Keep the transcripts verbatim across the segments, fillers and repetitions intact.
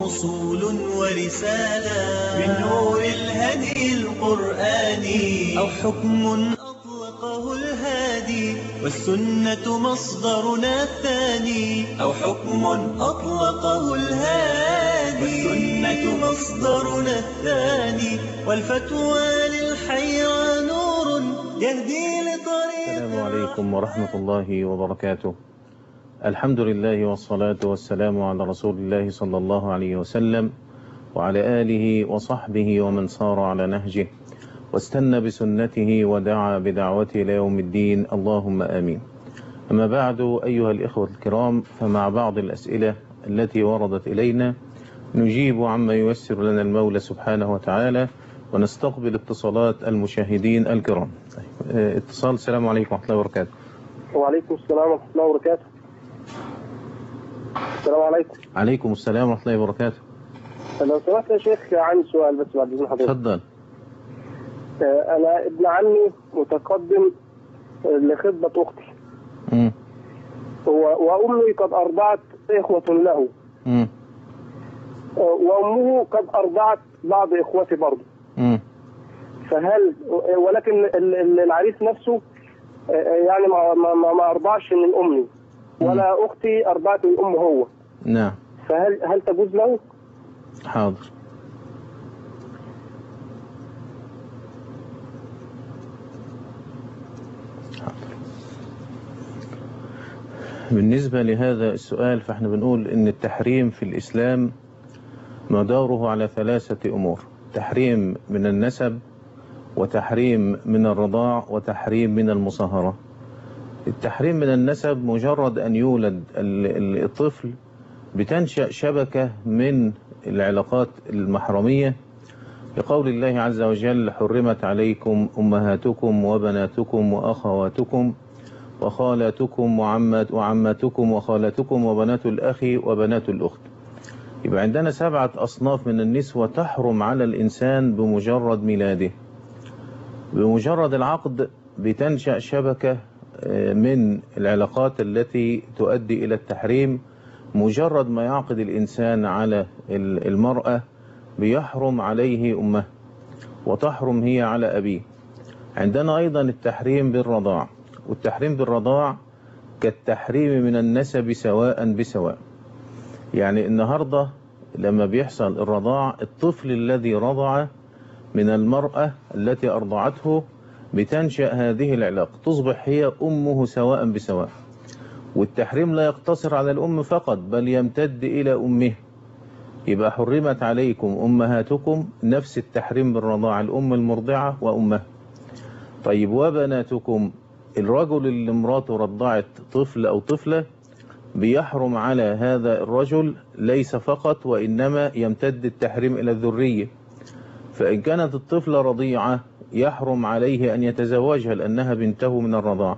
أصول ورسالة من نور الهدي القرآني، أو حكم أطلقه الهادي والسنة مصدرنا الثاني، أو حكم أطلقه الهادي والسنة مصدرنا الثاني، والفتوى للحيرى نور يهدي لطريق. السلام عليكم ورحمة الله وبركاته. الحمد لله والصلاة والسلام على رسول الله صلى الله عليه وسلم وعلى آله وصحبه ومن صار على نهجه واستنى بسنته ودعا بدعوته إلى يوم الدين، اللهم آمين. أما بعد، أيها الإخوة الكرام، فمع بعض الأسئلة التي وردت إلينا نجيب عما ييسر لنا المولى سبحانه وتعالى، ونستقبل اتصالات المشاهدين الكرام. اتصال. السلام عليكم ورحمة الله وبركاته. وعليكم السلام ورحمة الله وبركاته. السلام عليكم. عليكم السلام ورحمة الله وبركاته. لو سمحت يا شيخ، عندي سؤال بس بعد إذن حضرتك. تفضل. أنا ابن عمي متقدم لخطبة أختي. امم وأمي قد أرضعت إخوة له. امم وأمه قد أرضعت بعض إخوتي برضه. امم فهل ولكن العريس نفسه يعني ما ما ما أرضعش من أمي ولا أختي أرضعت من أمه هو. نعم. فهل هل تجوز له؟ حاضر. حاضر. بالنسبة لهذا السؤال، فاحنا بنقول ان التحريم في الإسلام مداره على ثلاثة أمور: تحريم من النسب، وتحريم من الرضاع، وتحريم من المصاهرة. التحريم من النسب مجرد أن يولد الطفل بتنشأ شبكة من العلاقات المحرمية، لقول الله عز وجل: حرمت عليكم أمهاتكم وبناتكم وأخواتكم وخالاتكم وعماتكم وخالاتكم وبنات الأخ وبنات الأخت. يبقى عندنا سبعة أصناف من النسوة تحرم على الإنسان بمجرد ميلاده. بمجرد العقد بتنشأ شبكة من العلاقات التي تؤدي إلى التحريم. مجرد ما يعقد الإنسان على المرأة بيحرم عليه أمه، وتحرم هي على أبيه. عندنا أيضا التحريم بالرضاع، والتحريم بالرضاع كالتحريم من النسب سواء بسواء. يعني النهاردة لما بيحصل الرضاع، الطفل الذي رضع من المرأة التي أرضعته بتنشأ هذه العلاقة، تصبح هي أمه سواء بسواء. والتحريم لا يقتصر على الأم فقط، بل يمتد إلى أمه. يبقى حرمت عليكم أمهاتكم، نفس التحريم بالرضاع، الأم المرضعة وأمها. طيب، وبناتكم، الرجل اللي مراته رضعت طفل أو طفلة بيحرم على هذا الرجل ليس فقط، وإنما يمتد التحريم إلى الذرية. فإن كانت الطفلة رضيعة يحرم عليه أن يتزوجها لأنها بنته من الرضاع،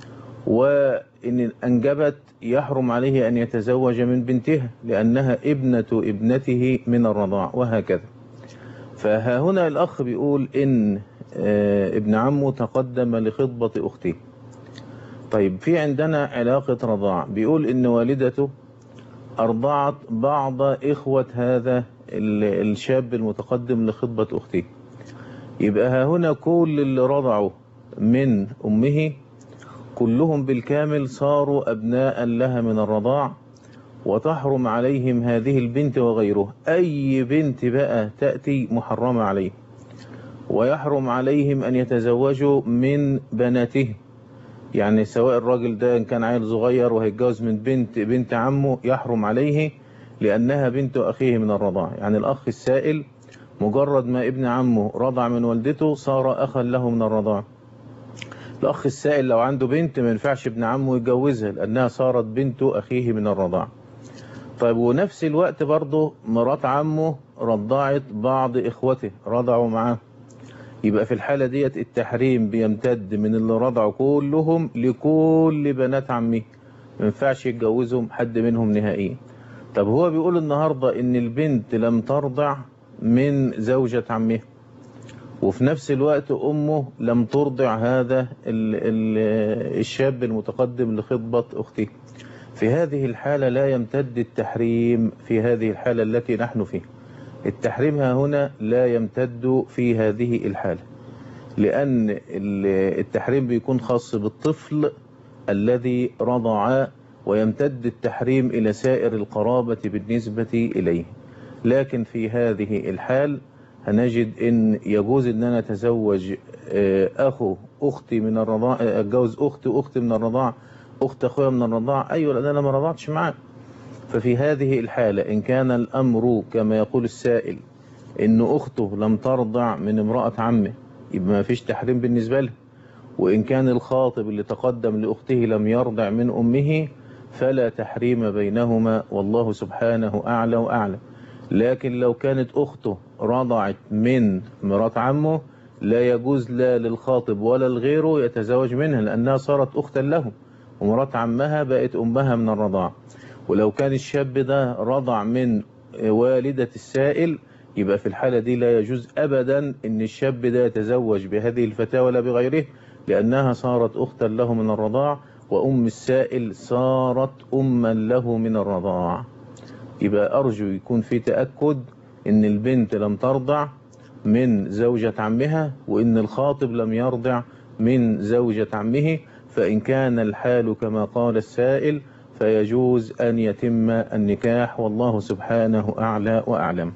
وإن أنجبت يحرم عليه أن يتزوج من بنتها لأنها ابنة ابنته من الرضاع، وهكذا. فها هنا الأخ بيقول إن ابن عمه تقدم لخطبة أخته. طيب، في عندنا علاقة رضاع، بيقول إن والدته أرضعت بعض إخوة هذا الشاب المتقدم لخطبة أخته. يبقى ها هنا كل اللي رضعوا من أمه كلهم بالكامل صاروا أبناء لها من الرضاع، وتحرم عليهم هذه البنت وغيره. أي بنت بقى تأتي محرمة عليه، ويحرم عليهم أن يتزوجوا من بناته. يعني سواء الراجل ده إن كان عيل صغير وهيتجوز من بنت بنت عمه يحرم عليه لأنها بنت أخيه من الرضاع. يعني الأخ السائل مجرد ما ابن عمه رضع من والدته صار أخا له من الرضاع. الأخ السائل لو عنده بنت ما ينفعش ابن عمه يتجوزها لأنها صارت بنت أخيه من الرضاع. طيب، ونفس الوقت برضه مرات عمه رضعت بعض إخوته رضعوا معاه. يبقى في الحالة ديت التحريم بيمتد من اللي رضعوا كلهم لكل بنات عمه، ما ينفعش يتجوزهم حد منهم نهائيا. طب هو بيقول النهاردة إن البنت لم ترضع من زوجة عمه، وفي نفس الوقت أمه لم ترضع هذا ال ال الشاب المتقدم لخطبة أخته. في هذه الحالة لا يمتد التحريم في هذه الحالة التي نحن فيها. التحريم ها هنا لا يمتد في هذه الحالة، لأن التحريم بيكون خاص بالطفل الذي رضع، ويمتد التحريم إلى سائر القرابة بالنسبة إليه. لكن في هذه الحال هنجد إن يجوز إن أنا أتزوج أخو أختي من الرضاع، أتجوز أختي أختي من الرضاع، أخت أخويا من الرضاع، أيوة لأن أنا ما رضعتش معاه. ففي هذه الحالة إن كان الأمر كما يقول السائل إن أخته لم ترضع من امرأة عمه، يبقى ما فيش تحريم بالنسبة له. وإن كان الخاطب اللي تقدم لأخته لم يرضع من أمه فلا تحريم بينهما، والله سبحانه أعلى وأعلم. لكن لو كانت أخته رضعت من مرات عمه لا يجوز لا للخاطب ولا لغيره يتزوج منها، لأنها صارت أختا له، ومرات عمها بقت أمها من الرضاع. ولو كان الشاب ده رضع من والدة السائل يبقى في الحالة دي لا يجوز أبدا إن الشاب ده يتزوج بهذه الفتاة ولا بغيره، لأنها صارت أختا له من الرضاع، وأم السائل صارت أما له من الرضاع. يبقى أرجو يكون في تأكد إن البنت لم ترضع من زوجة عمها، وإن الخاطب لم يرضع من زوجة عمه. فإن كان الحال كما قال السائل فيجوز أن يتم النكاح، والله سبحانه أعلى وأعلم.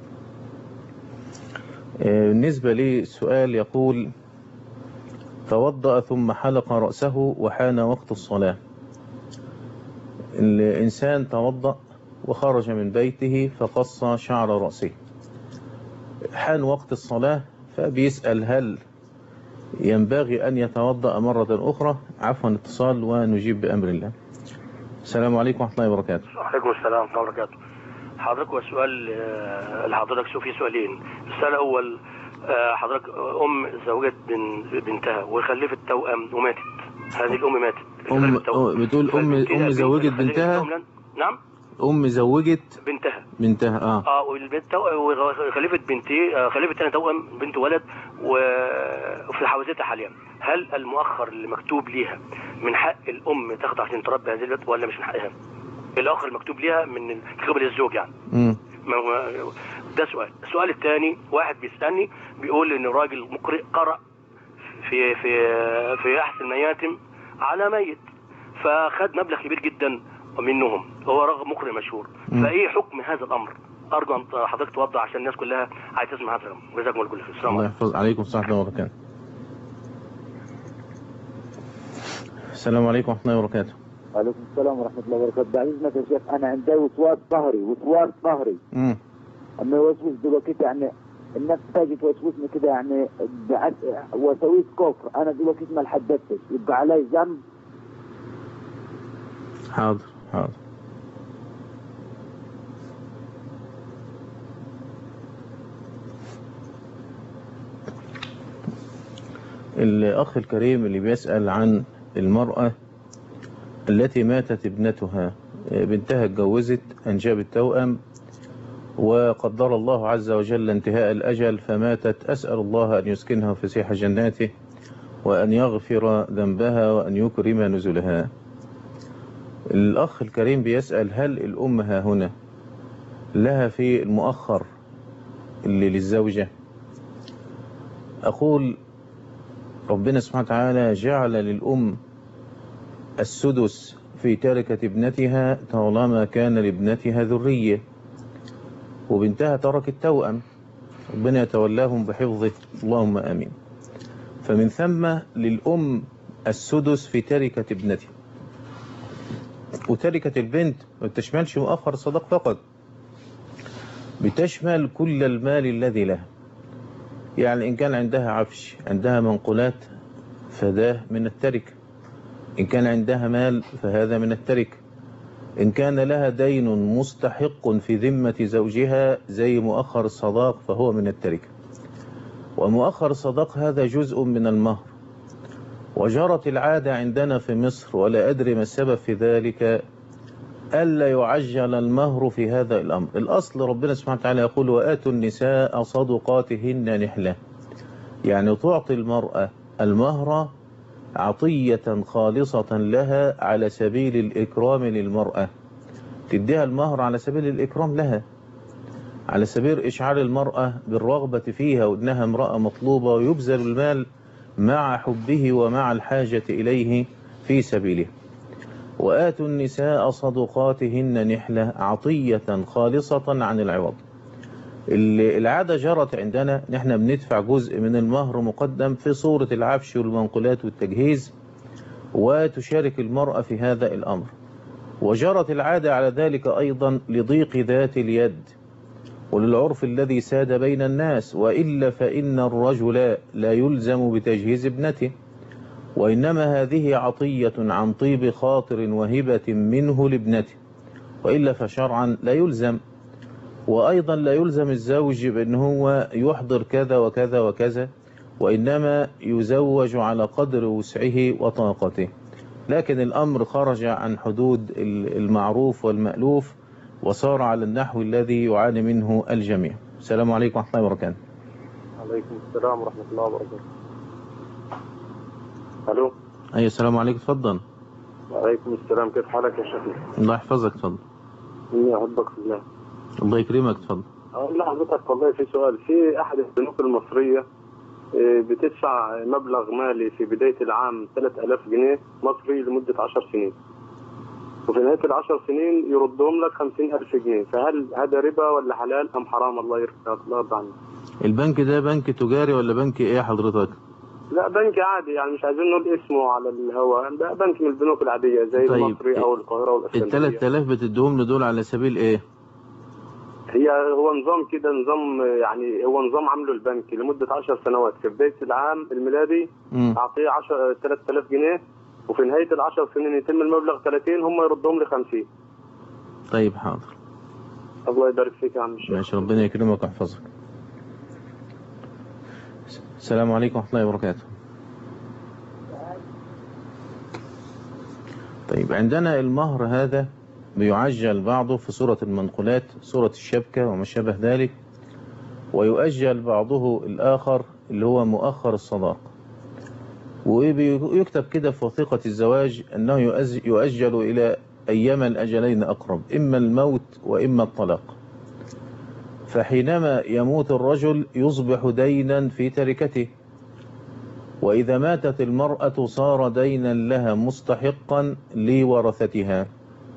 بالنسبة للسؤال يقول: توضأ ثم حلق رأسه وحان وقت الصلاة. الإنسان توضأ وخرج من بيته فقص شعر رأسه، حان وقت الصلاة، فبيسأل هل ينبغي أن يتوضأ مرة أخرى؟ عفوا اتصال ونجيب بأمر الله. السلام عليكم ورحمة الله وبركاته. وعليكم السلام ورحمة الله وبركاته. حضرتك والسؤال لحضرتك شو في سؤالين. السؤال الأول، حضرتك أم زوجت بنتها وخلفت توأم وماتت، هذه الأم ماتت. أم بتقول أم أم زوجت بنتها؟ نعم. أم زوجت بنتها بنتها اه اه والبنت وخلفت بنتي، خلفت انا توأم بنت ولد وفي حوزتها حاليا. هل المؤخر اللي مكتوب ليها من حق الأم تاخد عشان تربي هذه البنت ولا مش من حقها؟ الآخر المكتوب ليها من قبل الزوج يعني. امم ده سؤال. السؤال الثاني، واحد بيسألني بيقول ان راجل مقرئ قرأ في في في أحسن مياتم على ميت، فخد مبلغ كبير جدا منهم، هو رغم مقرئ مشهور. فايه حكم هذا الامر؟ ارجو ان حضرتك توضح عشان الناس كلها عايزه تسمع هذا الامر. جزاكم الله كل خير. السلام الله يحفظ عليكم ورحمه الله وبركاته. السلام عليكم ورحمه الله وبركاته. وعليكم السلام ورحمه الله وبركاته. بعد اذنك يا شيخ، انا عندي وسواس ظهري وسواس ظهري امم اما يوسوس دلوقتي يعني النفس تاجي توسوسني كده يعني وسويس كفر. انا دلوقتي ما حددتش، يبقى علي ذنب؟ حاضر حاضر. الأخ الكريم اللي بيسأل عن المرأة التي ماتت ابنتها، بنتها اتجوزت أنجبت توأم وقدر الله عز وجل انتهاء الأجل فماتت، أسأل الله أن يسكنها فسيح جناته وأن يغفر ذنبها وأن يكرم نزلها. الأخ الكريم بيسأل هل الأم ها هنا لها في المؤخر اللي للزوجة؟ أقول ربنا سبحانه وتعالى جعل للأم السدس في تركة ابنتها طالما كان لابنتها ذرية، وبنتها تركت توأم، ربنا يتولاهم بحفظه اللهم آمين. فمن ثم للأم السدس في تركة ابنتها. وتركة البنت ما بتشملش مؤخر الصداق فقط، بتشمل كل المال الذي لها. يعني إن كان عندها عفش، عندها منقولات، فده من التركة. إن كان عندها مال فهذا من التركة. إن كان لها دين مستحق في ذمة زوجها زي مؤخر الصداق فهو من التركة. ومؤخر الصداق هذا جزء من المهر، وجرت العادة عندنا في مصر ولا أدري ما السبب في ذلك ألا يعجل المهر في هذا الأمر. الأصل ربنا سبحانه وتعالى يقول وآتوا النساء صدقاتهن نحلة، يعني تعطي المرأة المهر عطية خالصة لها على سبيل الإكرام للمرأة، تديها المهر على سبيل الإكرام لها، على سبيل إشعار المرأة بالرغبة فيها وإنها امرأة مطلوبة، ويبذل المال مع حبه ومع الحاجة إليه في سبيله. وآتوا النساء صدقاتهن نحلة عطية خالصة عن العوض. العادة جرت عندنا نحن بندفع جزء من المهر مقدم في صورة العفش والمنقولات والتجهيز، وتشارك المرأة في هذا الأمر. وجرت العادة على ذلك أيضا لضيق ذات اليد وللعرف الذي ساد بين الناس، وإلا فإن الرجل لا يلزم بتجهيز ابنته، وإنما هذه عطية عن طيب خاطر وهبة منه لابنته، وإلا فشرعا لا يلزم. وأيضا لا يلزم الزوج بأن هو يحضر كذا وكذا وكذا، وإنما يزوج على قدر وسعه وطاقته. لكن الأمر خرج عن حدود المعروف والمألوف وصار على النحو الذي يعاني منه الجميع. السلام عليكم ورحمة الله وبركاته. عليكم السلام ورحمة الله وبركاته. ألو. أي السلام عليكم، تفضل. وعليكم السلام، كيف حالك يا شيخنا؟ الله يحفظك، تفضل. إني أحبك في الله. الله يكرمك، تفضل. أقول لحضرتك والله في سؤال، في أحد البنوك المصرية بتدفع مبلغ مالي في بداية العام ثلاثة آلاف جنيه مصري لمدة عشر سنين، وفي نهاية العشر سنين يردهم لك خمسين ألف جنيه، فهل هذا ربا ولا حلال أم حرام؟ الله يرضى الله يرضى عنك. البنك ده بنك تجاري ولا بنك إيه حضرتك؟ لا بنك عادي، يعني مش عايزين نقول اسمه على الهواء، ده بنك من البنوك العادية زي طيب المصري أو القاهرة والإسكندرية. ال ثلاثة آلاف بتديهم له دول على سبيل إيه؟ هي هو نظام كده، نظام يعني هو نظام عامله البنك لمدة عشر سنوات. في بداية العام الميلادي أعطيه ثلاثة آلاف جنيه، وفي نهاية العشر سنين يتم المبلغ ثلاثين، هم يردهم لي خمسين. طيب حاضر. الله يبارك فيك يا عم الشيخ. ماشي، ربنا يكرمك ويحفظك. السلام عليكم ورحمة الله وبركاته. طيب عندنا المهر هذا بيعجل بعضه في صورة المنقولات، صورة الشبكة وما شابه ذلك، ويؤجل بعضه الآخر اللي هو مؤخر الصداق. ويكتب كده في وثيقة الزواج أنه يؤجل إلى أيما الأجلين أقرب، إما الموت وإما الطلاق. فحينما يموت الرجل يصبح دينا في تركته، وإذا ماتت المرأة صار دينا لها مستحقا لورثتها.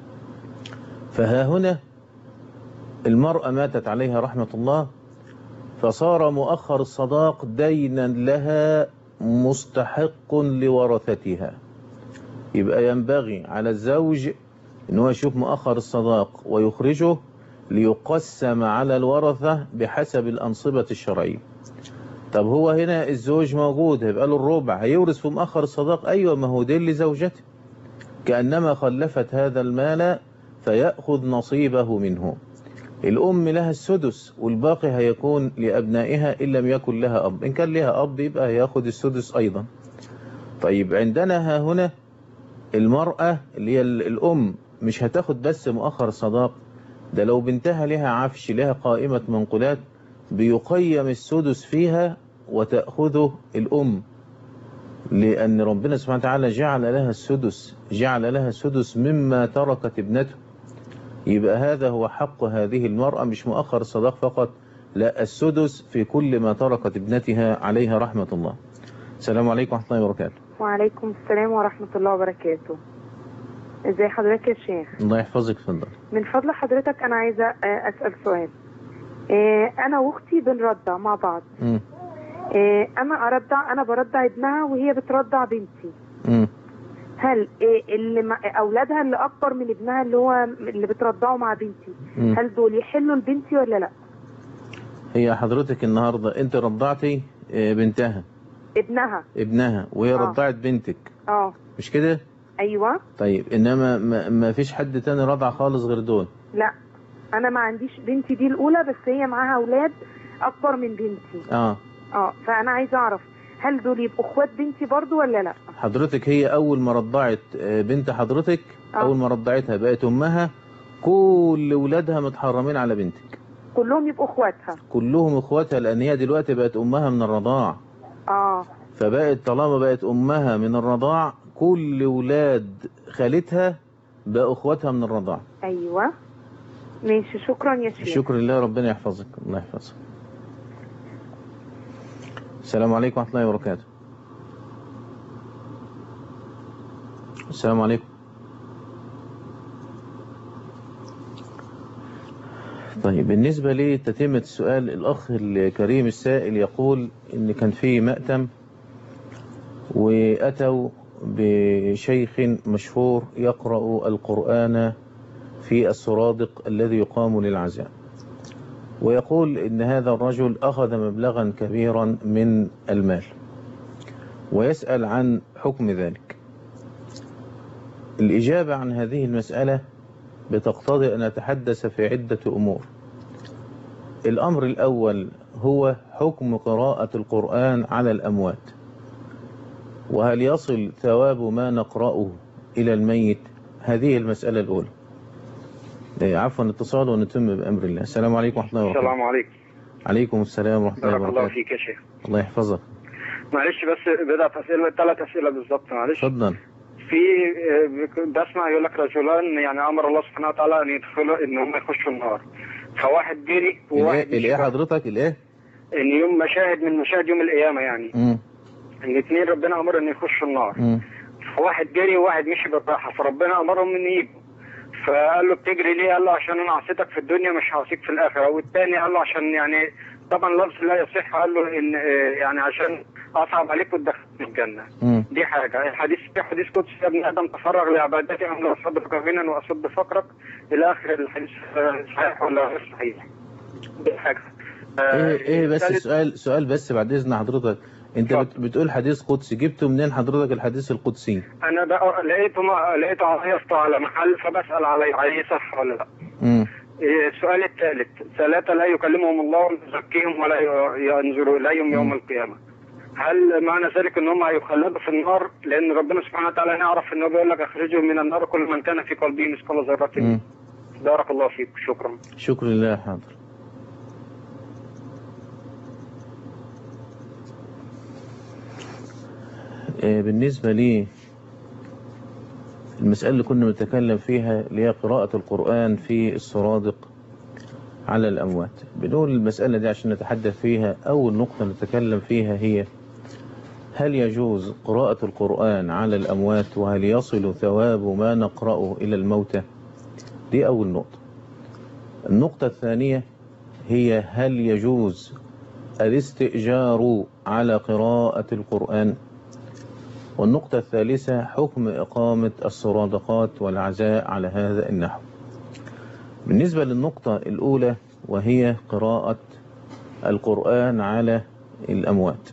فها هنا المرأة ماتت عليها رحمة الله، فصار مؤخر الصداق دينا لها مستحق لورثتها. يبقى ينبغي على الزوج أنه يشوف مؤخر الصداق ويخرجه ليقسم على الورثة بحسب الأنصبة الشرعية. طب هو هنا الزوج موجود، هيبقى له الربع، هيورث في مؤخر الصداق. أيوة، ما هو دين لزوجته، كأنما خلفت هذا المال فيأخذ نصيبه منه. الأم لها السدس والباقي هيكون لأبنائها إن لم يكن لها أب، إن كان لها أب يبقى هيأخذ السدس أيضا. طيب عندنا ها هنا المرأة اللي هي الأم مش هتاخد بس مؤخر الصداق، ده لو بنتها لها عفش، لها قائمة منقولات، بيقيم السدس فيها وتأخذه الأم، لأن ربنا سبحانه وتعالى جعل لها السدس، جعل لها السدس مما تركت ابنته. يبقى هذا هو حق هذه المرأة، مش مؤخر الصداق فقط، لا، السدس في كل ما تركت ابنتها عليها رحمة الله. السلام عليكم ورحمة الله وبركاته. وعليكم السلام ورحمة الله وبركاته. ازي حضرتك يا شيخ؟ الله يحفظك، اتفضل. من فضل حضرتك أنا عايزة أسأل سؤال. أنا وأختي بنرضع مع بعض. م. أنا أرضع، أنا برضع ابنها وهي بترضع بنتي. م. هل اللي أولادها اللي أكبر من ابنها اللي هو اللي بترضعه مع بنتي، م. هل دول يحلوا لبنتي ولا لا؟ هي حضرتك النهاردة أنت رضعتي بنتها، ابنها ابنها وهي آه. رضعت بنتك، اه مش كده؟ ايوه. طيب انما ما, ما فيش حد تاني رضع خالص غير دول؟ لا، انا ما عنديش، بنتي دي الاولى، بس هي معاها اولاد اكبر من بنتي. اه اه فانا عايزه اعرف هل دول يبقوا اخوات بنتي برضو ولا لا؟ حضرتك هي اول ما رضعت بنت حضرتك، آه. اول ما رضعتها بقت امها، كل ولادها متحرمين على بنتك، كلهم يبقوا اخواتها، كلهم اخواتها، لان هي دلوقتي بقت امها من الرضاعه. اه فبقت طالما بقت أمها من الرضاع كل ولاد خالتها بقوا أخواتها من الرضاع. أيوة ماشي، شكرا يا شيخ. شكرا لله، ربنا يحفظك. الله يحفظك. السلام عليكم ورحمة الله وبركاته. السلام عليكم. طيب بالنسبة لتتمة السؤال، الأخ الكريم السائل يقول إن كان في مأتم وأتوا بشيخ مشهور يقرأ القرآن في السرادق الذي يقام للعزاء، ويقول إن هذا الرجل أخذ مبلغا كبيرا من المال، ويسأل عن حكم ذلك. الإجابة عن هذه المسألة بتقتضي أن نتحدث في عدة أمور. الأمر الأول هو حكم قراءة القرآن على الأموات، وهل يصل ثواب ما نقرأه إلى الميت؟ هذه المسألة الأولى. عفوا اتصال ونتم بأمر الله. السلام عليكم ورحمة الله وبركاته. السلام عليكم. عليكم السلام ورحمة الله وبركاته. بارك الله فيك يا شيخ. الله يحفظك. معلش بس بدأت أسئلة، ثلاث أسئلة بالضبط معلش. اتفضل. في بسمع يقول لك رجلان يعني أمر الله سبحانه وتعالى أن يدخلوا إن هم يخشوا النار، فواحد جري وواحد الإيه حضرتك الإيه؟ إن يوم مشاهد من مشاهد يوم القيامة يعني امم الاثنين ربنا أمر أن يخشوا النار. امم فواحد جري وواحد مشي بالراحة، فربنا أمرهم أن يجوا، فقال له بتجري ليه؟ قال له عشان أنا عصيتك في الدنيا مش هعصيك في الآخرة. والثاني قال له عشان يعني طبعا لفظ لا يصح، قال له إن يعني عشان أصعب عليك وتدخلني الجنة. مم. دي حاجة. الحديث في حديث قدسي يا ابن آدم تفرغ لعبادتي أم لا أصدق غنى وأصد فقرك إلى آخر الحديث. صحيح ولا غير صحيح؟ دي حاجة. ايه ايه بس سؤال سؤال بس بعد اذن حضرتك، انت بت بتقول حديث قدسي، جبته منين حضرتك الحديث القدسي؟ انا بقى لقيته ما لقيته عيطته على محل فبسال عليه عليه صح ولا لا. امم السؤال الثالث، ثلاثه لا يكلمهم الله ولا يزكيهم ولا ينظر اليهم يوم القيامه، هل معنى ذلك ان هم هيخلدوا في النار؟ لان ربنا سبحانه وتعالى نعرف انه بيقول لك اخرجوا من النار كل من كان في قلبه مثقال ذره. بارك الله فيك. شكرا. شكرا لله. حاضر. بالنسبة لي المسألة اللي كنا نتكلم فيها اللي هي قراءة القرآن في السرادق على الأموات، بنقول المسألة دي عشان نتحدث فيها. أول نقطة نتكلم فيها هي هل يجوز قراءة القرآن على الأموات، وهل يصل ثواب ما نقرأه إلى الموتى؟ دي أول نقطة. النقطة الثانية هي هل يجوز الاستئجار على قراءة القرآن؟ والنقطة الثالثة حكم إقامة السرادقات والعزاء على هذا النحو. بالنسبة للنقطة الأولى وهي قراءة القرآن على الأموات،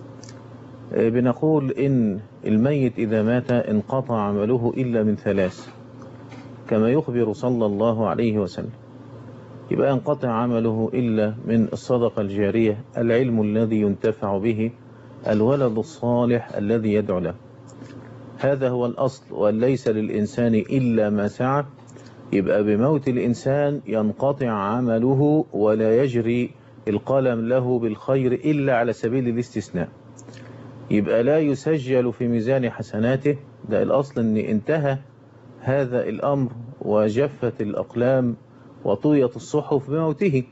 بنقول إن الميت إذا مات انقطع عمله إلا من ثلاث كما يخبر صلى الله عليه وسلم. يبقى ينقطع عمله إلا من الصدقة الجارية، العلم الذي ينتفع به، الولد الصالح الذي يدعو له. هذا هو الأصل، وأن ليس للإنسان إلا ما سعى. يبقى بموت الإنسان ينقطع عمله ولا يجري القلم له بالخير إلا على سبيل الاستثناء، يبقى لا يسجل في ميزان حسناته. ده الأصل، أن انتهى هذا الأمر وجفت الأقلام وطويت الصحف بموته.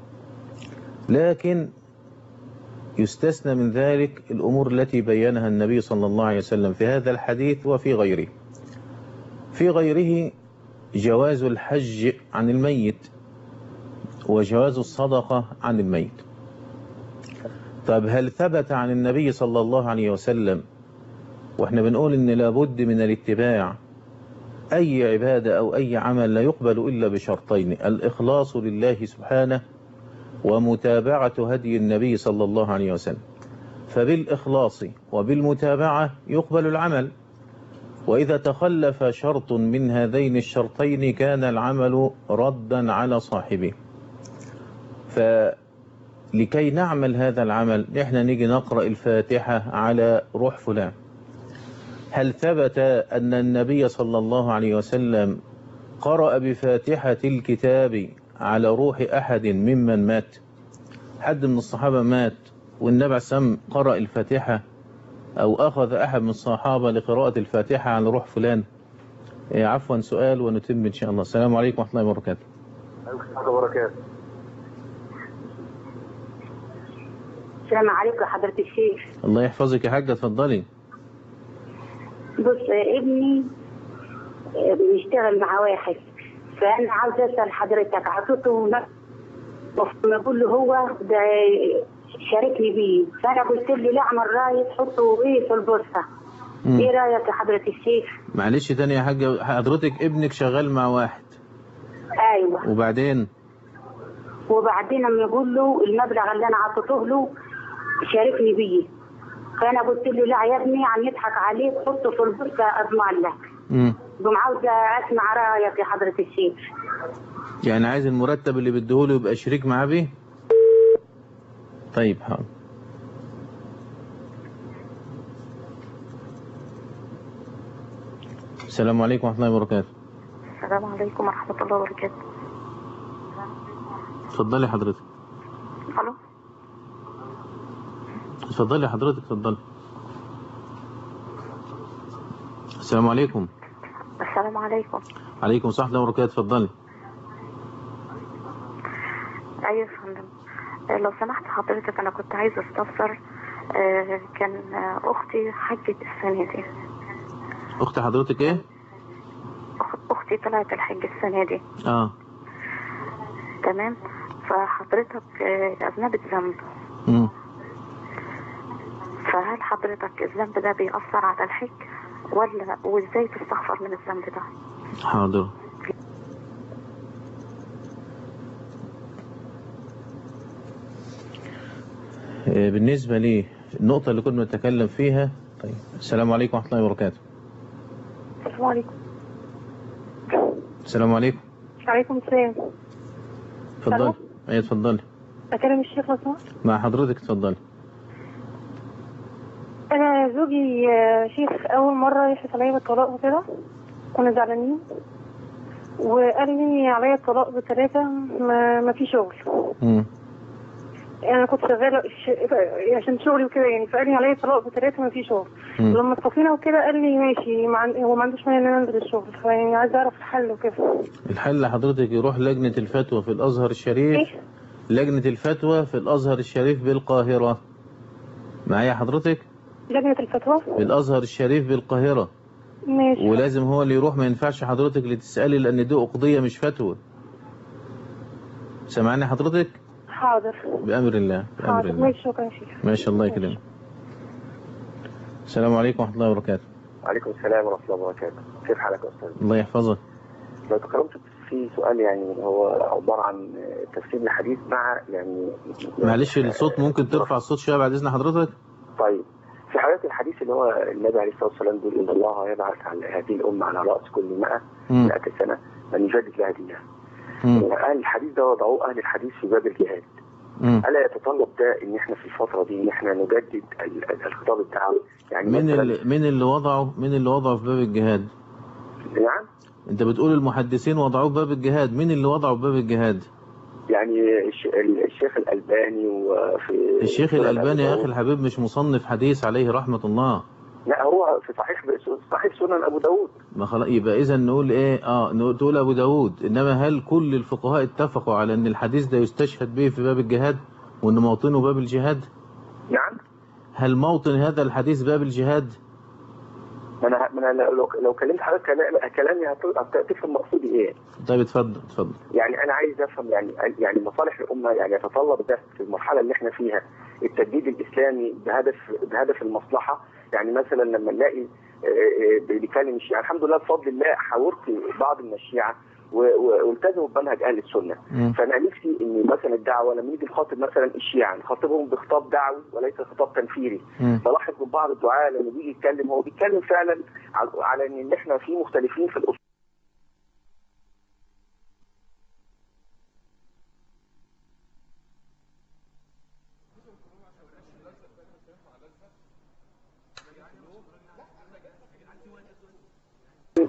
لكن يستثنى من ذلك الأمور التي بينها النبي صلى الله عليه وسلم في هذا الحديث وفي غيره. في غيره جواز الحج عن الميت وجواز الصدقة عن الميت. طب هل ثبت عن النبي صلى الله عليه وسلم، واحنا بنقول ان لابد من الاتباع، أي عبادة أو أي عمل لا يقبل إلا بشرطين: الإخلاص لله سبحانه ومتابعة هدي النبي صلى الله عليه وسلم. فبالإخلاص وبالمتابعة يقبل العمل، وإذا تخلف شرط من هذين الشرطين كان العمل ردا على صاحبه. فلكي نعمل هذا العمل نحن نيجي نقرأ الفاتحة على روح فلان. هل ثبت أن النبي صلى الله عليه وسلم قرأ بفاتحة الكتاب على روح أحد ممن مات؟ حد من الصحابة مات والنبي عليه الصلاة والسلام قرأ الفاتحة أو أخذ أحد من الصحابة لقراءة الفاتحة عن روح فلان؟ إيه عفوا سؤال ونتم إن شاء الله. السلام عليكم ورحمة الله وبركاته. السلام وبركاته. السلام عليكم حضرة الشيخ. الله يحفظك يا حاجة، اتفضلي. بص ابني بيشتغل مع واحد، فأنا عاوز أسأل حضرتك عطيته ما بقول له هو ده شاركني بيه، فأنا قلت له لا اعمل رايك حطه إيه في البورصة. إيه رأيك يا حضرة الشيخ؟ معلش تاني يا حاجة، حضرتك ابنك شغال مع واحد. أيوه. وبعدين؟ وبعدين لما يقول له المبلغ اللي أنا عطيته له شاركني بيه، فأنا قلت له لا يا ابني عم يضحك عليك حطه في البورصة أضمن لك. امم قوم عاوزة أسمع رأيك يا حضرة الشيخ. يعني عايز المرتب اللي بيديهوله يبقى شريك معاه بيه؟ طيب حاضر. السلام عليكم ورحمة الله وبركاته. السلام عليكم ورحمة الله وبركاته. اتفضلي حضرتك. الو. اتفضلي حضرتك، اتفضلي. السلام عليكم. السلام عليكم. عليكم السلام ورحمة الله وبركاته، اتفضلي. ايوه يا فندم، لو سمحت حضرتك انا كنت عايزة استفسر. آه كان اختي حجت السنة دي. اخت حضرتك ايه؟ اختي طلعت الحج السنة دي. اه تمام. فحضرتك آه اذنبت ذنب. امم فهل حضرتك الذنب ده بيأثر على الحج ولا وازاي تستغفر من الذنب ده؟ حاضر. بالنسبة لي النقطة اللي كنا نتكلم فيها. طيب السلام عليكم ورحمة الله وبركاته. السلام عليكم. السلام عليكم. وعليكم السلام. اتفضلي. ايه اتفضلي. أكلم الشيخ لو سمحت؟ مع حضرتك اتفضلي. أنا زوجي شيخ أول مرة يحلف عليا بالطلاق وكده، كنا زعلانين وقال لي عليا الطلاق بثلاثة ما, ما في شغل. امم أنا كنت شغالة ش... عشان شغلي وكده يعني، فقال لي عليا الطلاق بثلاثة ما في شغل. مم. لما اتصفينا وكده قال لي ماشي مع... هو ما عندوش مانع إن أنا أنزل الشغل، فيعني عايز أعرف الحل وكده. الحل حضرتك يروح لجنة الفتوى في الأزهر الشريف. إيه؟ لجنة الفتوى في الأزهر الشريف بالقاهرة. معايا حضرتك؟ لجنة الفتوى في الأزهر الشريف بالقاهرة. ماشي. ولازم هو اللي يروح، ما ينفعش حضرتك اللي تسألي لأن دي أقضية مش فتوى. سمعني حضرتك؟ حاضر. بأمر الله. بأمر حاضر. الله. ماشي شكرا شيخ. ماشي الله يكرمك. السلام عليكم ورحمة الله وبركاته. وعليكم السلام ورحمة الله وبركاته. كيف حالك يا أستاذ؟ الله يحفظك. لو تكرمت في سؤال يعني هو عبارة عن تفسير الحديث مع يعني معلش الصوت ممكن ترفع الصوت شوية بعد إذن حضرتك؟ طيب في حالات الحديث اللي هو النبي عليه الصلاة والسلام بيقول إن الله يبعث على هذه الأمة على رأس كل مئة مئة سنة من يجدد لها دينها. أهل الحديث ده وضعوه أهل الحديث في باب الجهاد. ألا يتطلب ده إن إحنا في الفترة دي إن إحنا نجدد الخطاب الدعوي؟ يعني مين اللي مين اللي وضعه مين اللي وضعه في باب الجهاد؟ نعم. أنت بتقول المحدثين وضعوه في باب الجهاد، مين اللي وضعه في باب الجهاد؟ يعني الشيخ الألباني وفي الشيخ الألباني يا أخي الحبيب مش مصنف حديث عليه رحمة الله. لا هو في صحيح صحيح سنن أبو داود. ما خلاص يبقى إذا نقول إيه آه نقول أبو داود. إنما هل كل الفقهاء اتفقوا على أن الحديث ده يستشهد به في باب الجهاد وأن موطنه باب الجهاد؟ نعم. هل موطن هذا الحديث باب الجهاد؟ ما أنا ما أنا لو لو كلمت حضرتك كلامي هتفهم مقصودي إيه؟ طيب اتفضل اتفضل. يعني أنا عايز أفهم يعني يعني مصالح الأمة يعني يتطلب ده في المرحلة اللي إحنا فيها التجديد الإسلامي بهدف بهدف المصلحة. يعني مثلا لما نلاقي بيتكلم الشيعة الحمد لله بفضل الله حاورت بعض من الشيعة والتزموا بمنهج أهل السنة. م. فأنا نفسي إن مثلا الدعوة لما نيجي نخاطب مثلا الشيعة نخاطبهم بخطاب دعوي وليس خطاب تنفيري. بلاحظ من بعض الدعاة لما بيجي يتكلم هو بيتكلم فعلا على إن إحنا في مختلفين في الأصول.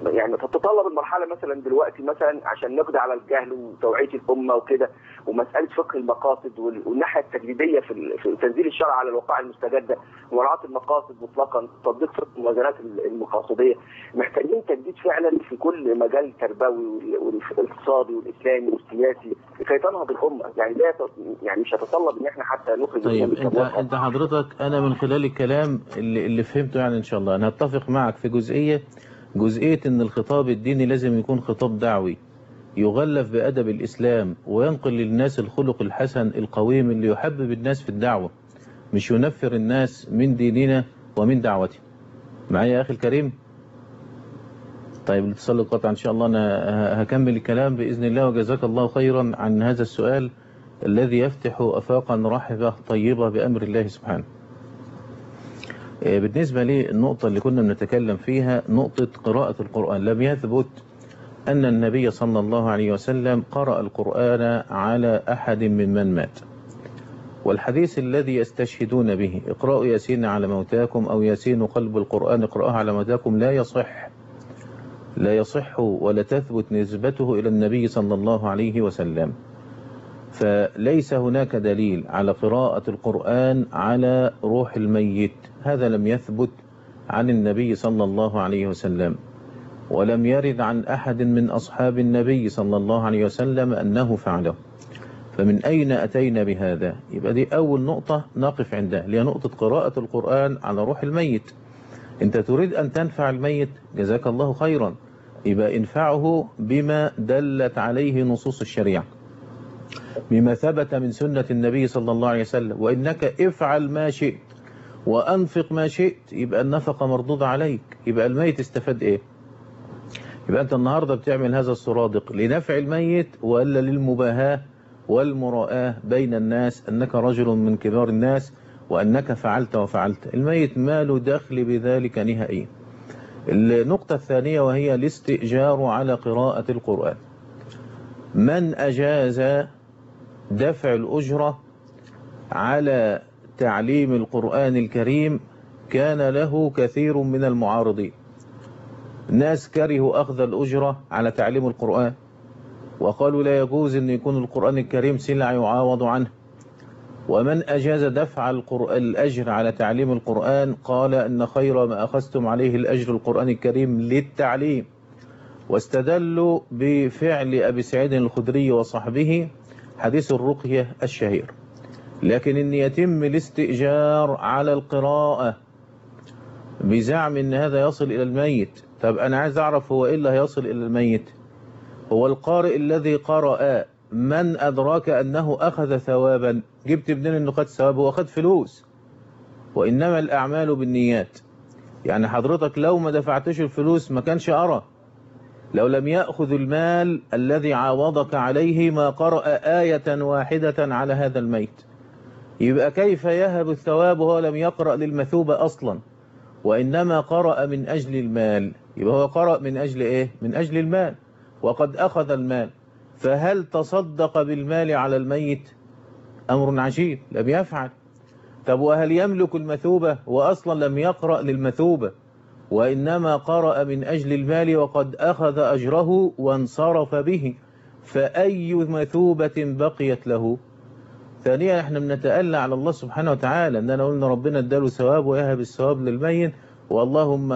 يعني تتطلب المرحله مثلا دلوقتي مثلا عشان نقضي على الجهل وتوعيه الامه وكده، ومساله فقه المقاصد والناحيه التجريديه في في تنزيل الشرع على الوقائع المستجده، مراعاه المقاصد مطلقا، تطبيق فقه الموازنات المقاصديه. محتاجين تجديد فعلا في كل مجال تربوي والاقتصادي والاسلامي والسياسي لكي تنهض الامه، يعني ده يعني مش هتطلب ان احنا حتى نخرج. طيب انت انت حضرتك، انا من خلال الكلام اللي, اللي فهمته يعني ان شاء الله انا هتفق معك في جزئيه جزئيه ان الخطاب الديني لازم يكون خطاب دعوي يغلف بادب الاسلام وينقل للناس الخلق الحسن القويم اللي يحبب الناس في الدعوه، مش ينفر الناس من ديننا ومن دعوته. معايا يا اخي الكريم؟ طيب الاتصال القطع ان شاء الله. انا هكمل الكلام باذن الله، وجزاك الله خيرا عن هذا السؤال الذي يفتح افاقا رحبه طيبه بامر الله سبحانه. بالنسبه لي النقطه اللي كنا بنتكلم فيها نقطه قراءه القران، لم يثبت ان النبي صلى الله عليه وسلم قرأ القرآن على احد من من مات. والحديث الذي يستشهدون به اقرأوا ياسين على موتاكم او ياسين قلب القرآن اقرأوه على موتاكم لا يصح لا يصح ولا تثبت نسبته إلى النبي صلى الله عليه وسلم. فليس هناك دليل على قراءة القرآن على روح الميت، هذا لم يثبت عن النبي صلى الله عليه وسلم، ولم يرد عن أحد من أصحاب النبي صلى الله عليه وسلم أنه فعله. فمن أين أتينا بهذا؟ يبقى دي أول نقطة نقف عندها، اللي هي نقطة قراءة القرآن على روح الميت. أنت تريد أن تنفع الميت، جزاك الله خيرا، يبقى انفعه بما دلت عليه نصوص الشريعة، بما ثبت من سنة النبي صلى الله عليه وسلم. وإنك افعل ما شئت وأنفق ما شئت، يبقى النفقة مردودة عليك. يبقى الميت استفاد إيه؟ يبقى أنت النهاردة بتعمل هذا السرادق لنفع الميت ولا للمباهاة والمراءة بين الناس أنك رجل من كبار الناس وأنك فعلت وفعلت؟ الميت ما له دخل بذلك نهائيا. النقطة الثانية وهي الاستئجار على قراءة القرآن. من أجاز دفع الأجرة على تعليم القرآن الكريم كان له كثير من المعارضين. ناس كرهوا أخذ الأجرة على تعليم القرآن وقالوا لا يجوز أن يكون القرآن الكريم سلع يعاوض عنه. ومن أجاز دفع الأجر على تعليم القرآن قال أن خير ما أخذتم عليه الأجر القرآن الكريم للتعليم، واستدلوا بفعل أبي سعيد الخدري وصحبه حديث الرقية الشهير. لكن إن يتم الاستئجار على القراءة بزعم أن هذا يصل إلى الميت، طب أنا عايز أعرف هو إيه اللي هيصل إلى الميت؟ هو القارئ الذي قرأ من أدراك أنه أخذ ثوابا؟ جبت منين أنه أخذ ثواب؟ هو أخذ فلوس، وإنما الأعمال بالنيات. يعني حضرتك لو ما دفعتش الفلوس ما كانش أرى، لو لم يأخذ المال الذي عاوضك عليه ما قرأ آية واحدة على هذا الميت، يبقى كيف يهب الثواب وهو لم يقرأ للمثوبة أصلا، وإنما قرأ من أجل المال؟ يبقى هو قرأ من أجل إيه؟ من أجل المال، وقد أخذ المال. فهل تصدق بالمال على الميت؟ أمر عجيب، لم يفعل. طب وهل يملك المثوبة؟ وأصلا لم يقرأ للمثوبة، وإنما قرأ من أجل المال وقد أخذ أجره وانصرف به، فأي مثوبة بقيت له؟ ثانيا احنا بنتألى على الله سبحانه وتعالى أننا قلنا ربنا اداله ثواب ويهب الثواب للميت، واللهم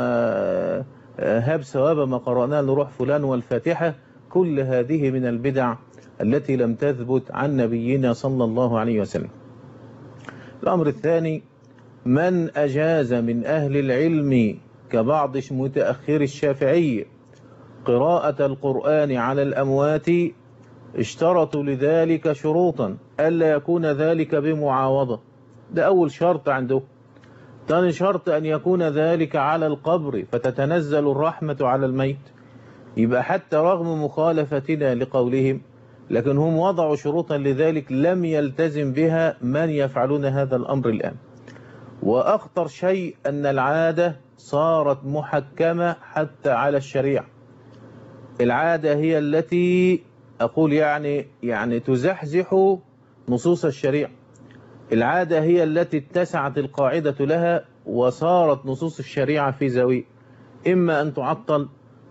هب ثواب ما قرأناه لروح فلان والفاتحة. كل هذه من البدع التي لم تثبت عن نبينا صلى الله عليه وسلم. الأمر الثاني، من أجاز من أهل العلم كبعض متأخر الشافعية قراءة القرآن على الأموات اشترطوا لذلك شروطا ألا يكون ذلك بمعاوضة، ده أول شرط عنده. ثاني شرط أن يكون ذلك على القبر فتتنزل الرحمة على الميت. يبقى حتى رغم مخالفتنا لقولهم لكن هم وضعوا شروطا لذلك لم يلتزم بها من يفعلون هذا الأمر الآن. وأخطر شيء أن العادة صارت محكمة حتى على الشريعة. العادة هي التي أقول يعني يعني تزحزح نصوص الشريعة. العادة هي التي اتسعت القاعدة لها وصارت نصوص الشريعة في زاوية، إما أن تعطل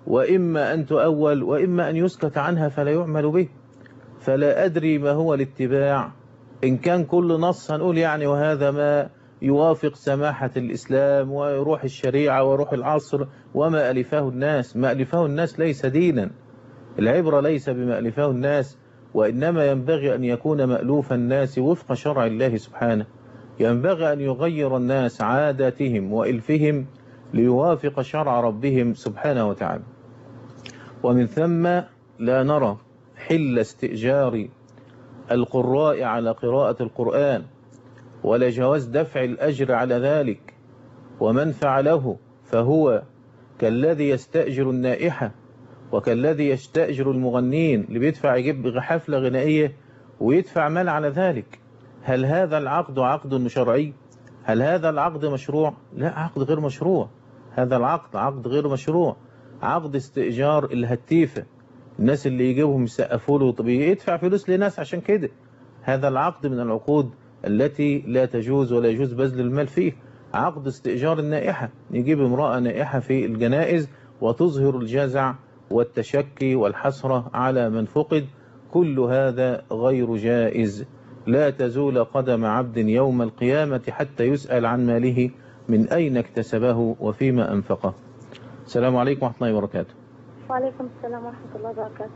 وإما أن تؤول وإما أن يسكت عنها فلا يعمل به. فلا أدري ما هو الاتباع. إن كان كل نص هنقول يعني وهذا ما يوافق سماحة الإسلام وروح الشريعة وروح العصر وما ألفاه الناس. ما ألفاه الناس ليس دينا. العبرة ليس بما ألفاه الناس، وإنما ينبغي أن يكون مألوف الناس وفق شرع الله سبحانه. ينبغي أن يغير الناس عاداتهم وإلفهم ليوافق شرع ربهم سبحانه وتعالى. ومن ثم لا نرى حل استئجار القراء على قراءة القرآن ولا جواز دفع الأجر على ذلك. ومن فعله فهو كالذي يستأجر النائحة وكالذي يستأجر المغنين اللي بيدفع يجيب حفلة غنائية ويدفع مال على ذلك. هل هذا العقد عقد شرعي؟ هل هذا العقد مشروع؟ لا، عقد غير مشروع. هذا العقد عقد غير مشروع، عقد استئجار الهتيفة، الناس اللي يجيبهم يسقفوا له، طب يدفع فلوس لناس عشان كده. هذا العقد من العقود التي لا تجوز ولا يجوز بذل المال فيه. عقد استئجار النائحة، يجيب امرأة نائحة في الجنائز وتظهر الجزع والتشكي والحسرة على من فقد، كل هذا غير جائز. لا تزول قدم عبد يوم القيامة حتى يسأل عن ماله من أين اكتسبه وفيما أنفقه. السلام عليكم ورحمة الله وبركاته. وعليكم السلام ورحمة الله وبركاته.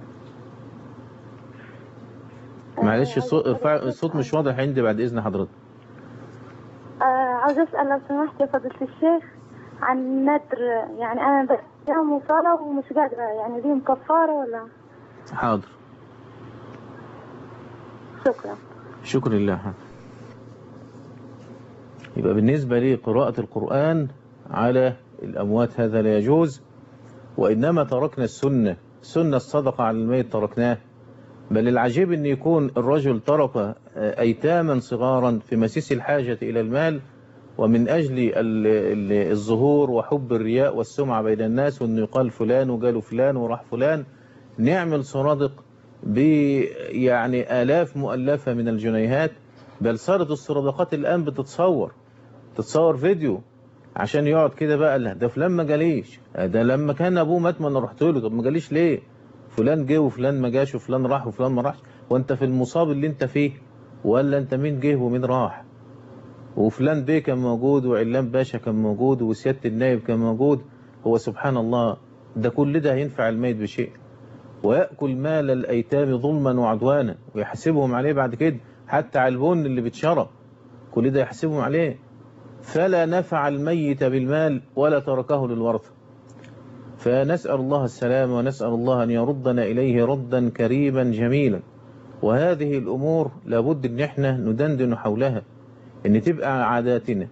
معلش الصوت, الصوت مش واضح عندي بعد إذن حضرتك. آه عاوز أسأل لو سمحت يا فضيلة الشيخ عن النذر، يعني أنا بصيام وصلاة ومش قادرة، يعني دي مكفارة ولا؟ حاضر. شكرا. شكر لله. يبقى بالنسبة لي قراءة القرآن على الأموات هذا لا يجوز، وإنما تركنا السنة، سنة الصدقة على الميت تركناه. بل العجيب أن يكون الرجل ترك أيتاما صغارا في مسيس الحاجة إلى المال، ومن أجل الظهور وحب الرياء والسمعة بين الناس، وأنه يقال فلان وقالوا فلان وراح فلان، نعمل صرادق ب يعني آلاف مؤلفة من الجنيهات. بل صارت الصرادقات الآن بتتصور تتصور فيديو عشان يقعد كده بقى، لا ده فلان ما جاليش، ده لما كان أبوه مات ما أنا رحت له، طب ما جاليش ليه؟ فلان جه وفلان ما جاش وفلان راح وفلان ما راحش، وأنت في المصاب اللي أنت فيه، ولا أنت مين جه ومين راح؟ وفلان بيه كان موجود وعلان باشا كان موجود وسيادة النائب كان موجود. هو سبحان الله ده كل ده هينفع الميت بشيء؟ ويأكل مال الأيتام ظلما وعدوانا ويحسبهم عليه بعد كده، حتى على البن اللي بتشرب كل ده يحسبهم عليه. فلا نفع الميت بالمال ولا تركه للورثة. فنسأل الله السلام ونسأل الله أن يردنا إليه ردا كريما جميلا. وهذه الأمور لابد أن احنا ندندن حولها، أن تبقى عاداتنا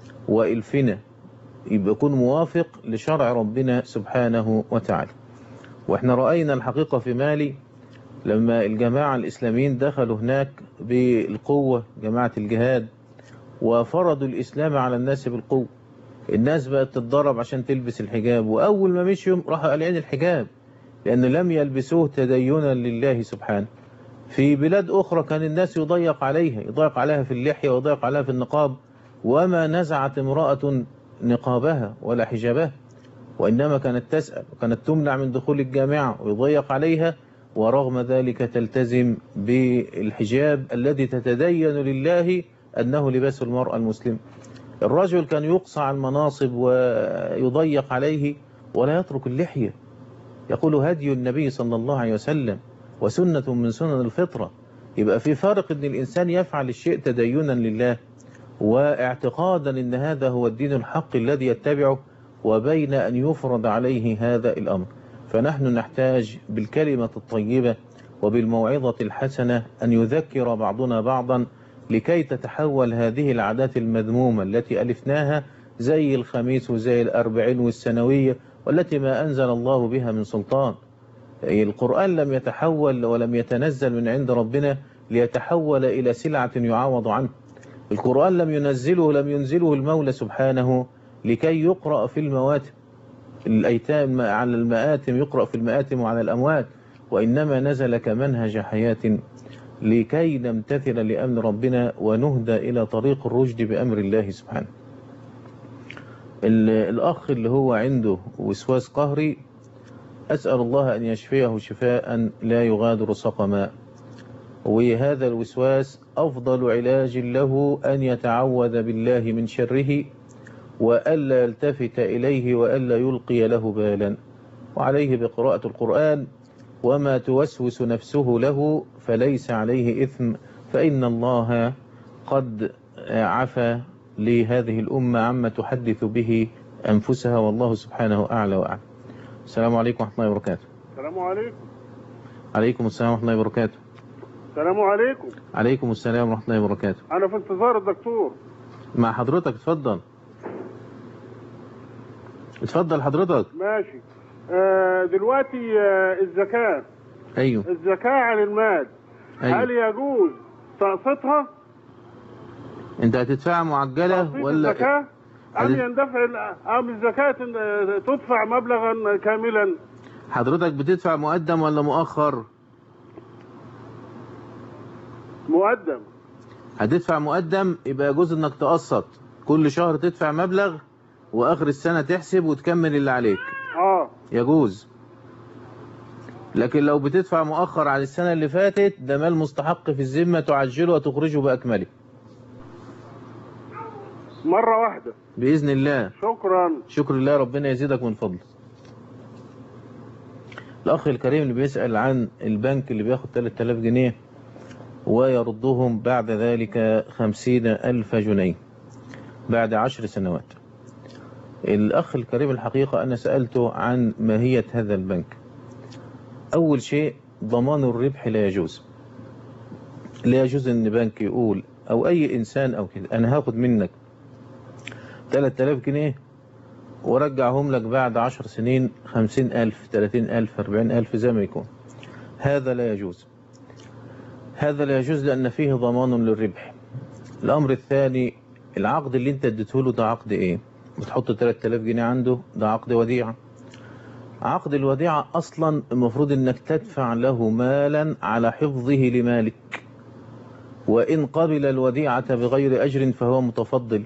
وإلفنا يبقى يكون موافق لشرع ربنا سبحانه وتعالى. واحنا رأينا الحقيقة في مالي لما الجماعة الإسلاميين دخلوا هناك بالقوة، جماعة الجهاد، وفرضوا الإسلام على الناس بالقوة. الناس بقت تتضرب عشان تلبس الحجاب، وأول ما مشيهم راحوا قالعين الحجاب لأن لم يلبسوه تدينا لله سبحانه. في بلاد أخرى كان الناس يضيق عليها يضيق عليها في اللحية ويضيق عليها في النقاب، وما نزعت امرأة نقابها ولا حجابها، وإنما كانت تسأل وكانت تمنع من دخول الجامعة ويضيق عليها، ورغم ذلك تلتزم بالحجاب الذي تتدين لله أنه لباس المرأة المسلم. الرجل كان يقصى على المناصب ويضيق عليه ولا يترك اللحية. يقول هدي النبي صلى الله عليه وسلم وسنة من سنن الفطرة. يبقى في فرق أن الإنسان يفعل الشيء تدينا لله واعتقادا أن هذا هو الدين الحق الذي يتبعه، وبين أن يفرض عليه هذا الأمر. فنحن نحتاج بالكلمة الطيبة وبالموعظة الحسنة أن يذكر بعضنا بعضا لكي تتحول هذه العادات المذمومة التي ألفناها زي الخميس وزي الأربعين والسنوية، والتي ما أنزل الله بها من سلطان. القرآن لم يتحول ولم يتنزل من عند ربنا ليتحول إلى سلعة يعاوض عنه. القرآن لم ينزله لم ينزله المولى سبحانه لكي يقرأ في المواتم، الأيتام على المآتم يقرأ في المآتم وعلى الأموات، وإنما نزل كمنهج حياة لكي نمتثل لأمر ربنا ونهدى إلى طريق الرشد بأمر الله أسأل الله أن يشفيه شفاء لا يغادر سقما. وهذا الوسواس أفضل علاج له أن يتعوذ بالله من شره وألا يلتفت إليه وألا يلقي له بالا، وعليه بقراءة القرآن، وما توسوس نفسه له فليس عليه إثم، فإن الله قد عفى لهذه الأمة عما تحدث به أنفسها، والله سبحانه أعلى وأعلم. السلام عليكم ورحمة الله وبركاته. السلام عليكم. عليكم السلام ورحمة الله وبركاته. السلام عليكم. عليكم السلام ورحمة الله وبركاته. أنا في انتظار الدكتور. مع حضرتك، اتفضل. اتفضل حضرتك. ماشي. آه دلوقتي آه الزكاة. أيوه. الزكاة عن المال. أيوه. هل يجوز تقسيطها؟ أنت هتدفع معجلة ولا الزكاة؟ أم يندفع أم الزكاة تدفع مبلغا كاملا؟ حضرتك بتدفع مقدم ولا مؤخر؟ مقدم. هتدفع مقدم يبقى يجوز انك تقسط كل شهر، تدفع مبلغ واخر السنة تحسب وتكمل اللي عليك. اه يجوز. لكن لو بتدفع مؤخر على السنة اللي فاتت ده مال مستحق في الذمة، تعجله وتخرجه بأكمله مرة واحدة بإذن الله. شكرا. شكر الله، ربنا يزيدك من فضله. الأخ الكريم اللي بيسأل عن البنك اللي بياخد ثلاثة آلاف جنيه ويردهم بعد ذلك خمسين ألف جنيه بعد عشر سنوات. الأخ الكريم الحقيقة أنا سألته عن ماهية هذا البنك. أول شيء ضمان الربح لا يجوز. لا يجوز أن بنك يقول أو أي إنسان أو كده أنا هاخد منك ثلاثة آلاف جنيه ورجعهم لك بعد عشر سنين خمسين ألف، ثلاثين ألف، أربعين ألف زي ما يكون. هذا لا يجوز. هذا لا يجوز لأن فيه ضمان للربح. الأمر الثاني، العقد اللي انت اديته له ده عقد ايه؟ بتحط ثلاثة آلاف جنيه عنده، ده عقد وديعة. عقد الوديعة أصلا المفروض انك تدفع له مالا على حفظه لمالك، وإن قبل الوديعة بغير أجر فهو متفضل.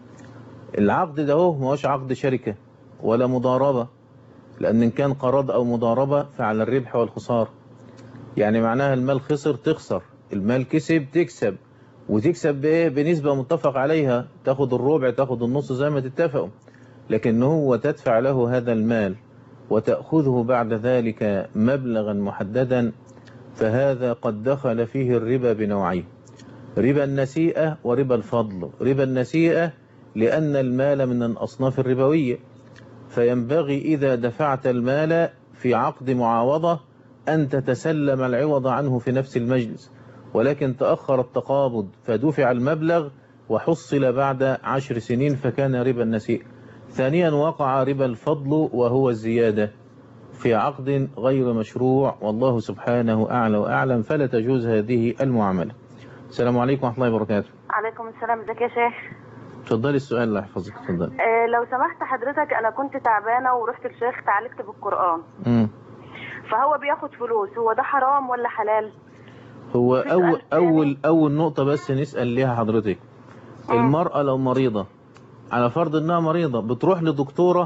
العقد ده هو ما هوش عقد شركة ولا مضاربة، لأن إن كان قراض أو مضاربة فعلى الربح والخسار. يعني معناها المال خسر تخسر، المال كسب تكسب، وتكسب بإيه؟ بنسبة متفق عليها، تاخد الربع تاخد النص زي ما تتفقوا. لكن هو تدفع له هذا المال وتأخذه بعد ذلك مبلغا محددا، فهذا قد دخل فيه الربا بنوعين: ربا النسيئة وربا الفضل. ربا النسيئة لأن المال من الأصناف الربوية، فينبغي إذا دفعت المال في عقد معاوضة أن تتسلم العوض عنه في نفس المجلس، ولكن تأخر التقابض فدفع المبلغ وحصل بعد عشر سنين فكان ربا النسيئة. ثانيا وقع ربا الفضل وهو الزيادة في عقد غير مشروع، والله سبحانه أعلى وأعلم، فلا تجوز هذه المعاملة. السلام عليكم ورحمة الله وبركاته. عليكم السلام. ازيك يا شيخ؟ اتفضلي السؤال الله يحفظك. اتفضلي. آه لو سمحت حضرتك، انا كنت تعبانه ورحت الشيخ تعالجت بالقرآن. امم فهو بياخد فلوس، هو ده حرام ولا حلال؟ هو اول اول اول نقطة بس نسأل ليها حضرتك. مم. المرأة لو مريضة، على فرض انها مريضة، بتروح لدكتورة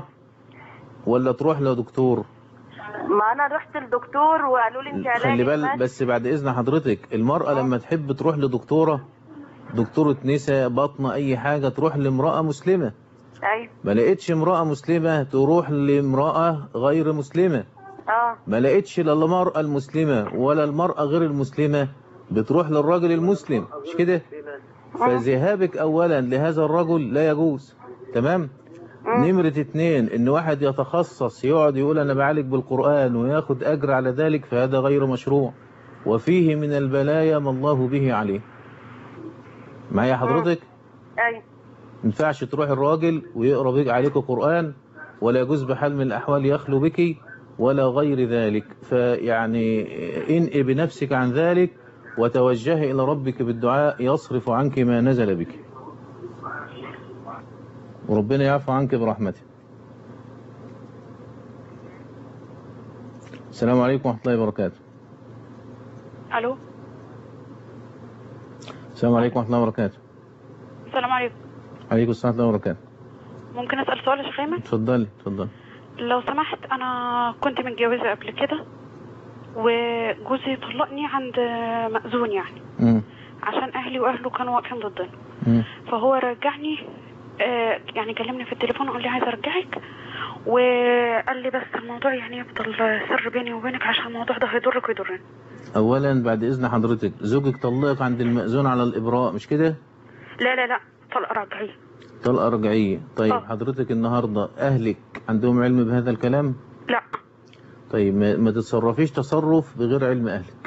ولا تروح لدكتور؟ ما انا رحت للدكتور وقالوا لي انت علاج. خلي بالك بس بعد اذن حضرتك، المرأة أوه. لما تحب تروح لدكتورة، دكتورة نساء، بطنة، اي حاجة، تروح لامرأة مسلمة. ايوه. ما لقيتش امرأة مسلمة تروح لامرأة غير مسلمة. اه. ما لقيتش لا المرأة المسلمة ولا المرأة غير المسلمة، بتروح للراجل المسلم، مش كده؟ فذهابك اولا لهذا الرجل لا يجوز. تمام؟ نمرة اتنين، ان واحد يتخصص يقعد يقول انا بعالج بالقرآن وياخد اجر على ذلك، فهذا غير مشروع، وفيه من البلايا ما الله به عليه. معايا حضرتك؟ ايوه. ما ينفعش تروح الراجل ويقرا بك عليك قرآن، ولا يجوز بحال من الاحوال يخلو بك ولا غير ذلك. فيعني انقي بنفسك عن ذلك وتوجهي إلى ربك بالدعاء يصرف عنك ما نزل بك، وربنا يعفو عنك برحمته. السلام عليكم ورحمة الله وبركاته. ألو. السلام عليكم ورحمة الله وبركاته. السلام عليكم. عليكم السلام ورحمة الله وبركاته. ممكن أسأل سؤال يا شيخ أيمن؟ اتفضلي اتفضلي. لو سمحت، انا كنت متجوزه قبل كده وجوزي طلقني عند مأذون يعني م. عشان اهلي واهله كانوا واقفين ضدنا. م. فهو رجعني، آه يعني كلمني في التليفون وقال لي عايز ارجعك، وقال لي بس الموضوع يعني يفضل سر بيني وبينك عشان الموضوع ده هيضرك ويضرني. اولا بعد اذن حضرتك، زوجك طلقك عند المأذون على الابراء مش كده؟ لا لا لا، طلقه رجعيه. طلقه رجعيه. طيب أوه. حضرتك النهارده اهلك عندهم علم بهذا الكلام؟ لا. طيب ما, ما تتصرفيش تصرف بغير علم اهلك.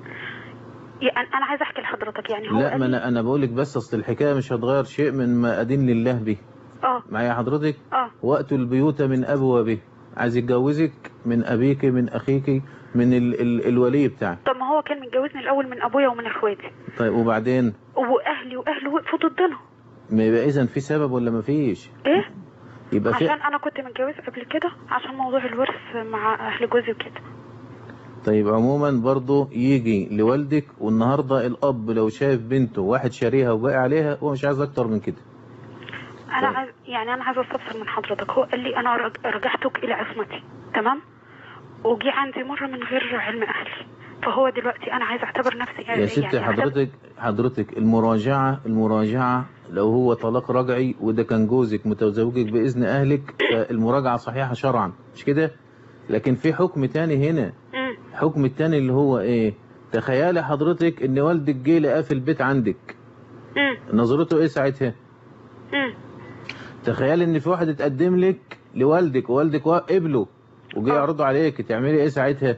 يعني انا عايز احكي لحضرتك يعني هو لا، ما انا انا بقول لك بس اصل الحكايه مش هتغير شيء من ما ادين لله به. اه معايا حضرتك؟ اه واتوا البيوت من ابوابه. عايز يتجوزك من ابيك من اخيك من ال ال الولي بتاعك. طب ما هو كان متجوزني الاول من ابويا ومن اخواتي. طيب وبعدين؟ واهلي واهله وقفوا ضدنا. ما يبقى اذا في سبب ولا ما فيش؟ ايه؟ يبقى في. عشان انا كنت متجوزه قبل كده عشان موضوع الورث مع اهل جوزي وكده. طيب عموما برضه يجي لوالدك، والنهارده الاب لو شايف بنته واحد شاريها وباقي عليها هو مش عايز اكتر من كده. انا عايز يعني انا عايزه استفسر من حضرتك. هو قال لي انا رجعتك الى عصمتي، تمام؟ وجي عندي مره من غير علم اهلي، فهو دلوقتي انا عايزه اعتبر نفسي يا يعني ستي يعني حضرتك حضرتك المراجعه المراجعه لو هو طلاق رجعي وده كان جوزك متزوجك باذن اهلك، فالمراجعه صحيحه شرعا مش كده؟ لكن في حكم تاني هنا. الحكم التاني اللي هو ايه؟ تخيلي حضرتك ان والدك جه لقاه في البيت عندك. امم نظرته ايه ساعتها؟ امم تخيلي ان في واحد اتقدم لك لوالدك ووالدك قبله وجه يعرضوا عليك، تعملي ايه ساعتها؟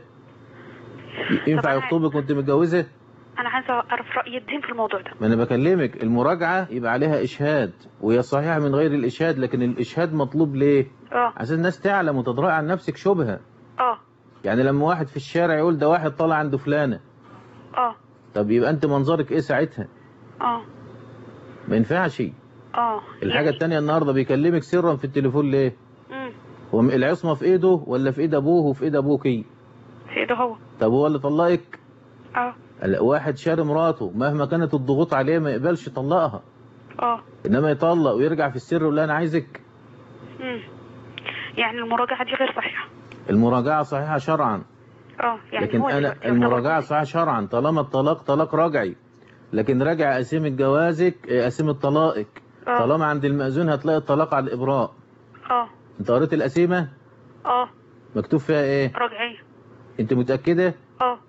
ينفع يخطبك وانت متجوزه؟ انا عايزه اعرف راي الدين في الموضوع ده. ما انا بكلمك، المراجعه يبقى عليها اشهاد وهي صحيحه من غير الاشهاد، لكن الاشهاد مطلوب ليه؟ اه عشان الناس تعلم وتدرأ عن نفسك شبهه. اه يعني لما واحد في الشارع يقول ده واحد طالع عنده فلانه، اه طب يبقى انت منظرك ايه ساعتها؟ اه ما ينفعش. اه الحاجه يعني... الثانيه النهارده بيكلمك سرا في التليفون ليه؟ امم هو العصمه في ايده ولا في ايد ابوه وفي ايد ابوكي؟ في ايده هو. طب هو اللي طلقك؟ اه واحد شاري مراته مهما كانت الضغوط عليه ما يقبلش يطلقها. اه انما يطلق ويرجع في السر ويقول انا عايزك. امم يعني المراجعه دي غير صحيحه. المراجعه صحيحه شرعا. اه يعني لكن هو انا المراجعه صحيحه شرعا طالما الطلاق طلاق رجعي، لكن راجع قسيمه جوازك قسيمه طلاقك. أوه. طالما عند المأذون هتلاقي الطلاق على الابراء. اه انت قريت القسيمه؟ اه مكتوب فيها ايه؟ رجعيه. انت متاكده؟ اه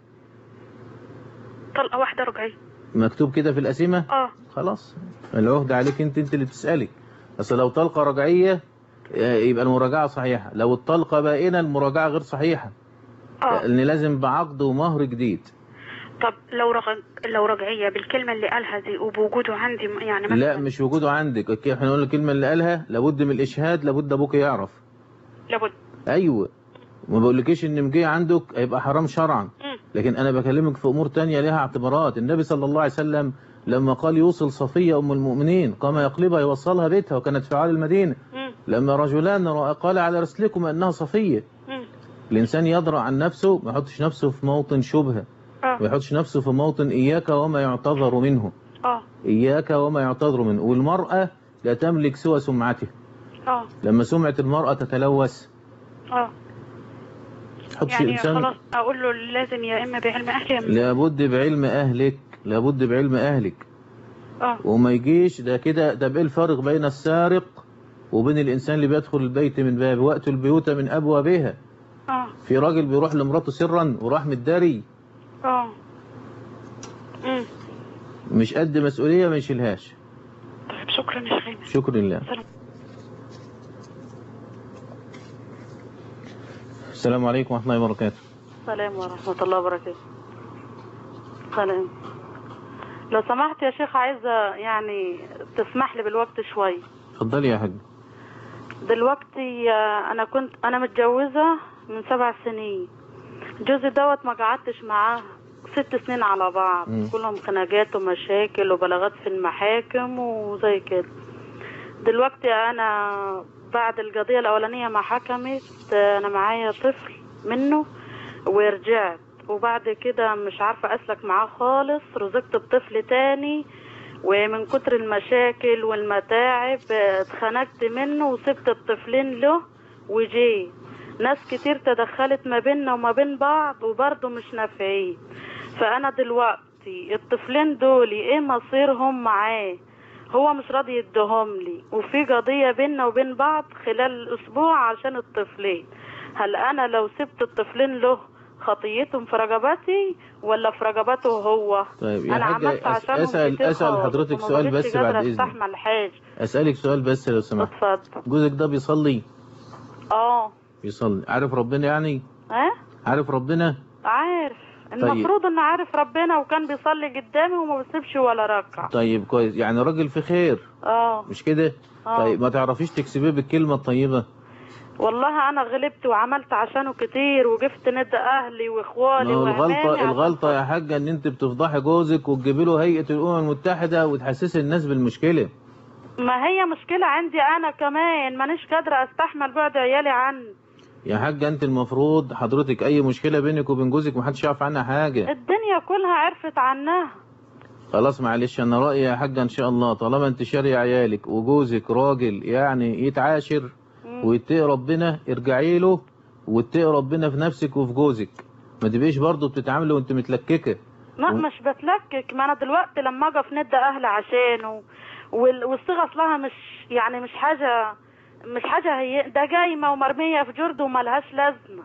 طلقه واحده رجعيه. مكتوب كده في القسيمه؟ اه خلاص العهد عليك انت انت اللي بتسالي. اصل لو طلقه رجعيه يبقى المراجعه صحيحه، لو الطلقه بائنه المراجعه غير صحيحه. اه لان لازم بعقد ومهر جديد. طب لو رغ... لو رجعيه بالكلمه اللي قالها دي وبوجوده عندي يعني مثلا؟ لا مش وجوده عندك، احنا نقول الكلمه اللي قالها لابد من الاشهاد، لابد ابوك يعرف. لابد. ايوه ما بقولكيش ان مجي عندك هيبقى حرام شرعا، لكن انا بكلمك في امور تانية لها اعتبارات. النبي صلى الله عليه وسلم لما قال يوصل صفيه ام المؤمنين قام يقلبها يوصلها بيتها وكانت في عالي المدينه. مم. لما رجلان قال على رسلكم انها صفيه. مم. الانسان يدرأ عن نفسه، ما يحطش نفسه في موطن شبهه، ما يحطش نفسه في موطن اياك وما يعتذر منه. اه اياك وما يعتذر منه. والمراه لا تملك سوى سمعتها. اه لما سمعه المراه تتلوث اه يعني إنسان خلاص اقول له لازم يا اما بعلم اهلي يا لابد بعلم اهلك، لابد بعلم اهلك. اه وما يجيش ده كده. ده ايه الفرق بين السارق وبين الانسان اللي بيدخل البيت من باب وقت البيوت من ابوابها؟ اه في راجل بيروح لمراته سرا وراح متداري. اه امم مش قد مسؤوليه ما يشيلهاش. طيب شكرا يا شيخ. شكرا لله. السلام عليكم ورحمة الله وبركاته. السلام ورحمة الله وبركاته. سلام. لو سمحت يا شيخ عايزة يعني تسمح لي بالوقت شوي. اتفضلي يا حاج. دلوقتي أنا كنت أنا متجوزة من سبع سنين. جوزي دوت ما قعدتش معاه ست سنين على بعض. م. كلهم خناقات ومشاكل وبلاغات في المحاكم وزي كده. دلوقتي أنا بعد القضية الأولانية ما حكمت أنا معايا طفل منه ورجعت، وبعد كده مش عارفة أسلك معاه خالص. رزقت بطفل تاني ومن كتر المشاكل والمتاعب اتخنقت منه وسبت الطفلين له وجي. ناس كتير تدخلت ما بيننا وما بين بعض وبرضه مش نافعين. فانا دلوقتي الطفلين دول ايه مصيرهم معاه؟ هو مش راضي يديهم لي، وفي قضية بيننا وبين بعض خلال الاسبوع عشان الطفلين. هل انا لو سبت الطفلين له خطيتهم في رقبتي ولا في رقبته هو؟ طيب يا انا حاجة عملت عشانهم اسال كتير اسال خالص حضرتك وما سؤال بقتش بس بعد قادرة اذنك. استحمل حاجة. اسالك سؤال بس لو سمحت. اتفضل. جوزك ده بيصلي؟ اه بيصلي. عارف ربنا يعني؟ اه عارف ربنا؟ عارف. طيب. المفروض انه عارف ربنا وكان بيصلي قدامي وما بيسيبش ولا ركعة. طيب كويس، يعني راجل في خير. اه مش كده؟ اه طيب ما تعرفيش تكسبيه بالكلمة الطيبة؟ والله انا غلبت وعملت عشانه كتير وجبت ند اهلي واخوالي ما هو وعمامي الغلطة عشان الغلطة يا حاجة ان انت بتفضحي جوزك وتجيبي له هيئة الامم المتحدة وتحسسي الناس بالمشكلة. ما هي مشكلة عندي انا كمان، مانيش قادرة استحمل بعد عيالي عني. يا حاجة انت المفروض حضرتك اي مشكلة بينك وبين جوزك محدش يعرف عنها حاجة. الدنيا كلها عرفت عنها. خلاص معلش، انا رأيي يا حاجة ان شاء الله طالما انت شاري عيالك وجوزك راجل يعني يتعاشر ويتقي ربنا، ارجعي له واتقي ربنا في نفسك وفي جوزك. ما تبقيش برضه بتتعاملي وانت متلككة. لا مش بتلكك، ما انا دلوقتي لما اقف ند اهلي عشانه وال- والصيغة اصلها مش يعني مش حاجة مش حاجة، هي ده جايمة ومرمية في جرد وملهاش لازمة.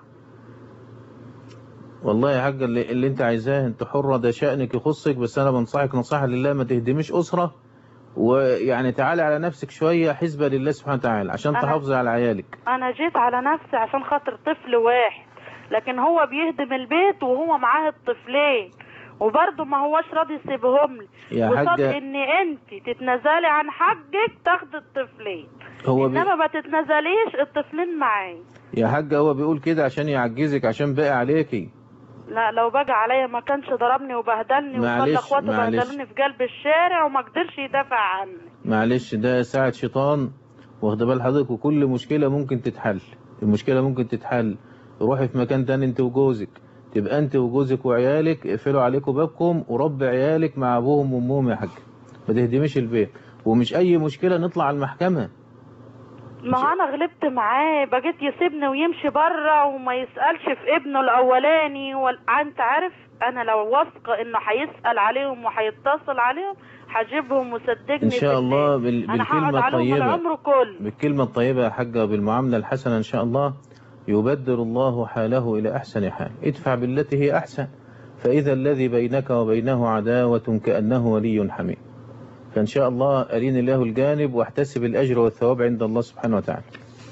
والله يا حاجة اللي, اللي انت عايزاه انت حرة، ده شأنك يخصك، بس انا بنصحك نصيحة لله ما تهدميش أسرة، ويعني تعالي على نفسك شوية حسبة لله سبحانه وتعالى عشان تحافظي على عيالك. انا جيت على نفسي عشان خاطر طفل واحد، لكن هو بيهدم البيت وهو معاه الطفلين وبرضه ما هوش راضي يسيبهم لي. يا وصاد حاجة ان انت تتنازلي عن حقك تاخدي الطفلين، هو بي... انما ما تتنازليش الطفلين معايا. يا حاجة هو بيقول كده عشان يعجزك، عشان باقي عليكي. لا لو بقى عليا ما كانش ضربني وبهدلني وخلى معلش اخواته معلش بهدلوني في قلب الشارع وما قدرش يدافع عني. معلش ده ساعة شيطان، واخد بال حضرتك، وكل مشكلة ممكن تتحل. المشكلة ممكن تتحل، روحي في مكان تاني انت وجوزك، تبقى انت وجوزك وعيالك اقفلوا عليكم بابكم وربي عيالك مع ابوهم وامهم يا حاج، ما تهدميش البيت. ومش اي مشكلة نطلع على المحكمة. ما هو انا غلبت معاه، بقيت يسيبني ويمشي بره وما يسألش في ابنه الاولاني وال... انت عارف انا لو واثقه انه هيسأل عليهم وهيتصل عليهم هجيبهم وصدقني ان شاء الله بال... بالكلمة الطيبة العمر كله. بالكلمة الطيبة يا حاجة بالمعاملة الحسنة ان شاء الله يبدل الله حاله الى احسن حال. ادفع بالتي هي احسن فاذا الذي بينك وبينه عداوة كأنه ولي حميم. فإن شاء الله أريني الله الجانب واحتسب الأجر والثواب عند الله سبحانه وتعالى.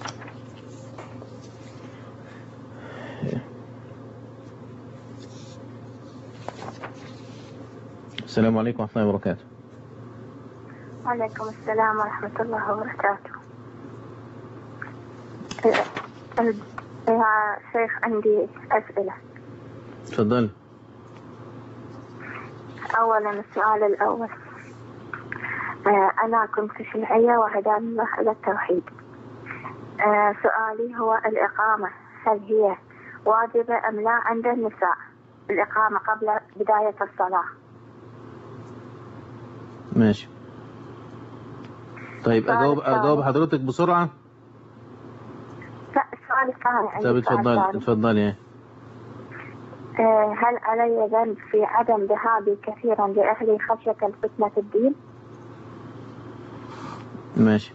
السلام عليكم ورحمة الله وبركاته. وعليكم السلام ورحمة الله وبركاته. يا شيخ عندي أسئلة. تفضل. أولا السؤال الأول، أنا كنت شيعية وهداني الله إلى التوحيد. سؤالي هو الإقامة هل هي واجبة أم لا عند النساء؟ الإقامة قبل بداية الصلاة. ماشي. طيب أجاوب أجاوب حضرتك بسرعة؟ لا السؤال الثاني. طيب اتفضلي اتفضلي. هل علي ذنب في عدم ذهابي كثيرا لأهلي خشية الفتنة الدين؟ ماشي.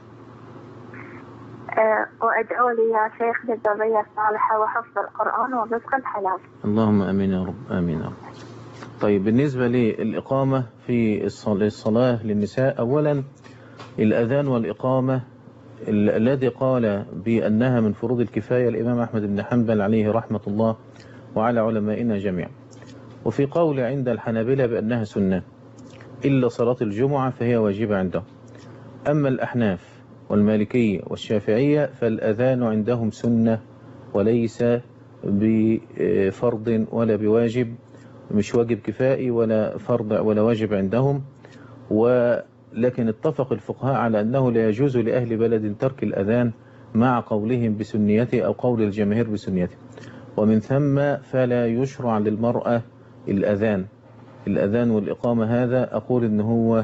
أه وأدعو لي يا شيخ للذرية الصالحة وحفظ القرآن والرزق الحلال. اللهم آمين يا رب آمين يا رب. طيب بالنسبة للإقامة في الصلاة للنساء، أولا الأذان والإقامة الذي قال بأنها من فروض الكفاية الإمام أحمد بن حنبل عليه رحمة الله وعلى علمائنا جميعا، وفي قول عند الحنابلة بأنها سنة إلا صلاة الجمعة فهي واجبة عندهم. أما الأحناف والمالكية والشافعية فالأذان عندهم سنة وليس بفرض ولا بواجب، مش واجب كفائي ولا فرض ولا واجب عندهم. ولكن اتفق الفقهاء على أنه لا يجوز لأهل بلد ترك الأذان مع قولهم بسنيته أو قول الجماهير بسنيته، ومن ثم فلا يشرع للمرأة الأذان. الأذان والإقامة هذا أقول إن هو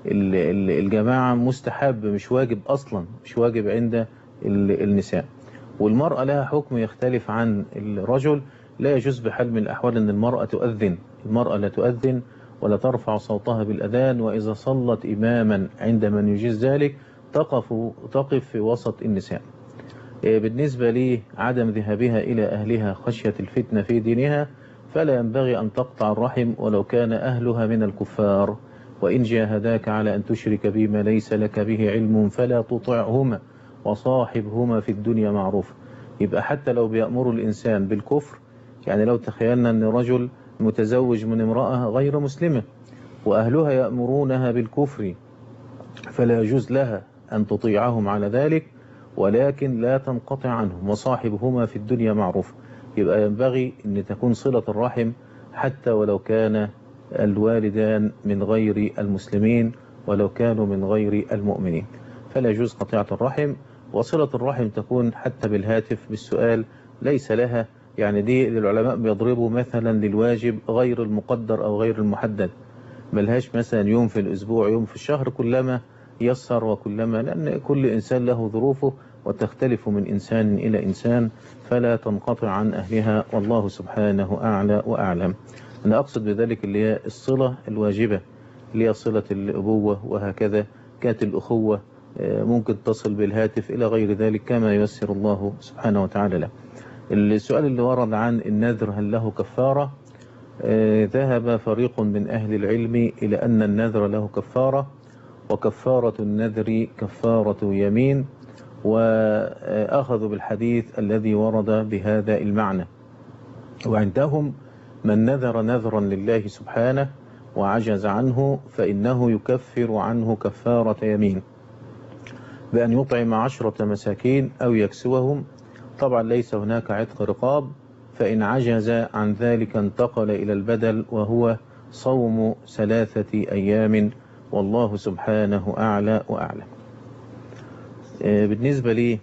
للجماعة مستحب، مش واجب أصلا، مش واجب عند النساء. والمرأة لها حكم يختلف عن الرجل. لا يجوز بحال من الأحوال أن المرأة تؤذن، المرأة لا تؤذن ولا ترفع صوتها بالأذان، وإذا صلت إماما عند من يجيز ذلك تقف تقف في وسط النساء. بالنسبة لي عدم ذهابها إلى أهلها خشية الفتنة في دينها، فلا ينبغي أن تقطع الرحم ولو كان أهلها من الكفار. وإن جاهداك على أن تشرك بما ليس لك به علم فلا تطعهما وصاحبهما في الدنيا معروف. يبقى حتى لو بيأمر الإنسان بالكفر، يعني لو تخيلنا أن رجل متزوج من امرأة غير مسلمة وأهلها يأمرونها بالكفر، فلا يجوز لها أن تطيعهم على ذلك، ولكن لا تنقطع عنهم وصاحبهما في الدنيا معروف. يبقى ينبغي أن تكون صلة الرحم حتى ولو كان الوالدان من غير المسلمين ولو كانوا من غير المؤمنين، فلا يجوز قطيعة الرحم. وصلة الرحم تكون حتى بالهاتف بالسؤال ليس لها، يعني دي العلماء بيضربوا مثلا للواجب غير المقدر أو غير المحدد، ملهاش مثلا يوم في الأسبوع يوم في الشهر، كلما يسر وكلما، لأن كل إنسان له ظروفه وتختلف من إنسان إلى إنسان، فلا تنقطع عن أهلها، والله سبحانه أعلى وأعلم. أنا أقصد بذلك اللي هي الصلة الواجبة اللي هي صلة الأبوة، وهكذا كانت الأخوة ممكن تصل بالهاتف إلى غير ذلك كما ييسر الله سبحانه وتعالى له. السؤال اللي ورد عن النذر هل له كفارة، ذهب فريق من أهل العلم إلى أن النذر له كفارة، وكفارة النذر كفارة يمين، وأخذوا بالحديث الذي ورد بهذا المعنى. وعندهم من نذر نذرا لله سبحانه وعجز عنه فإنه يكفر عنه كفارة يمين بأن يطعم عشرة مساكين أو يكسوهم. طبعا ليس هناك عتق رقاب، فإن عجز عن ذلك انتقل إلى البدل وهو صوم ثلاثة أيام، والله سبحانه أعلى وأعلم. بالنسبة لي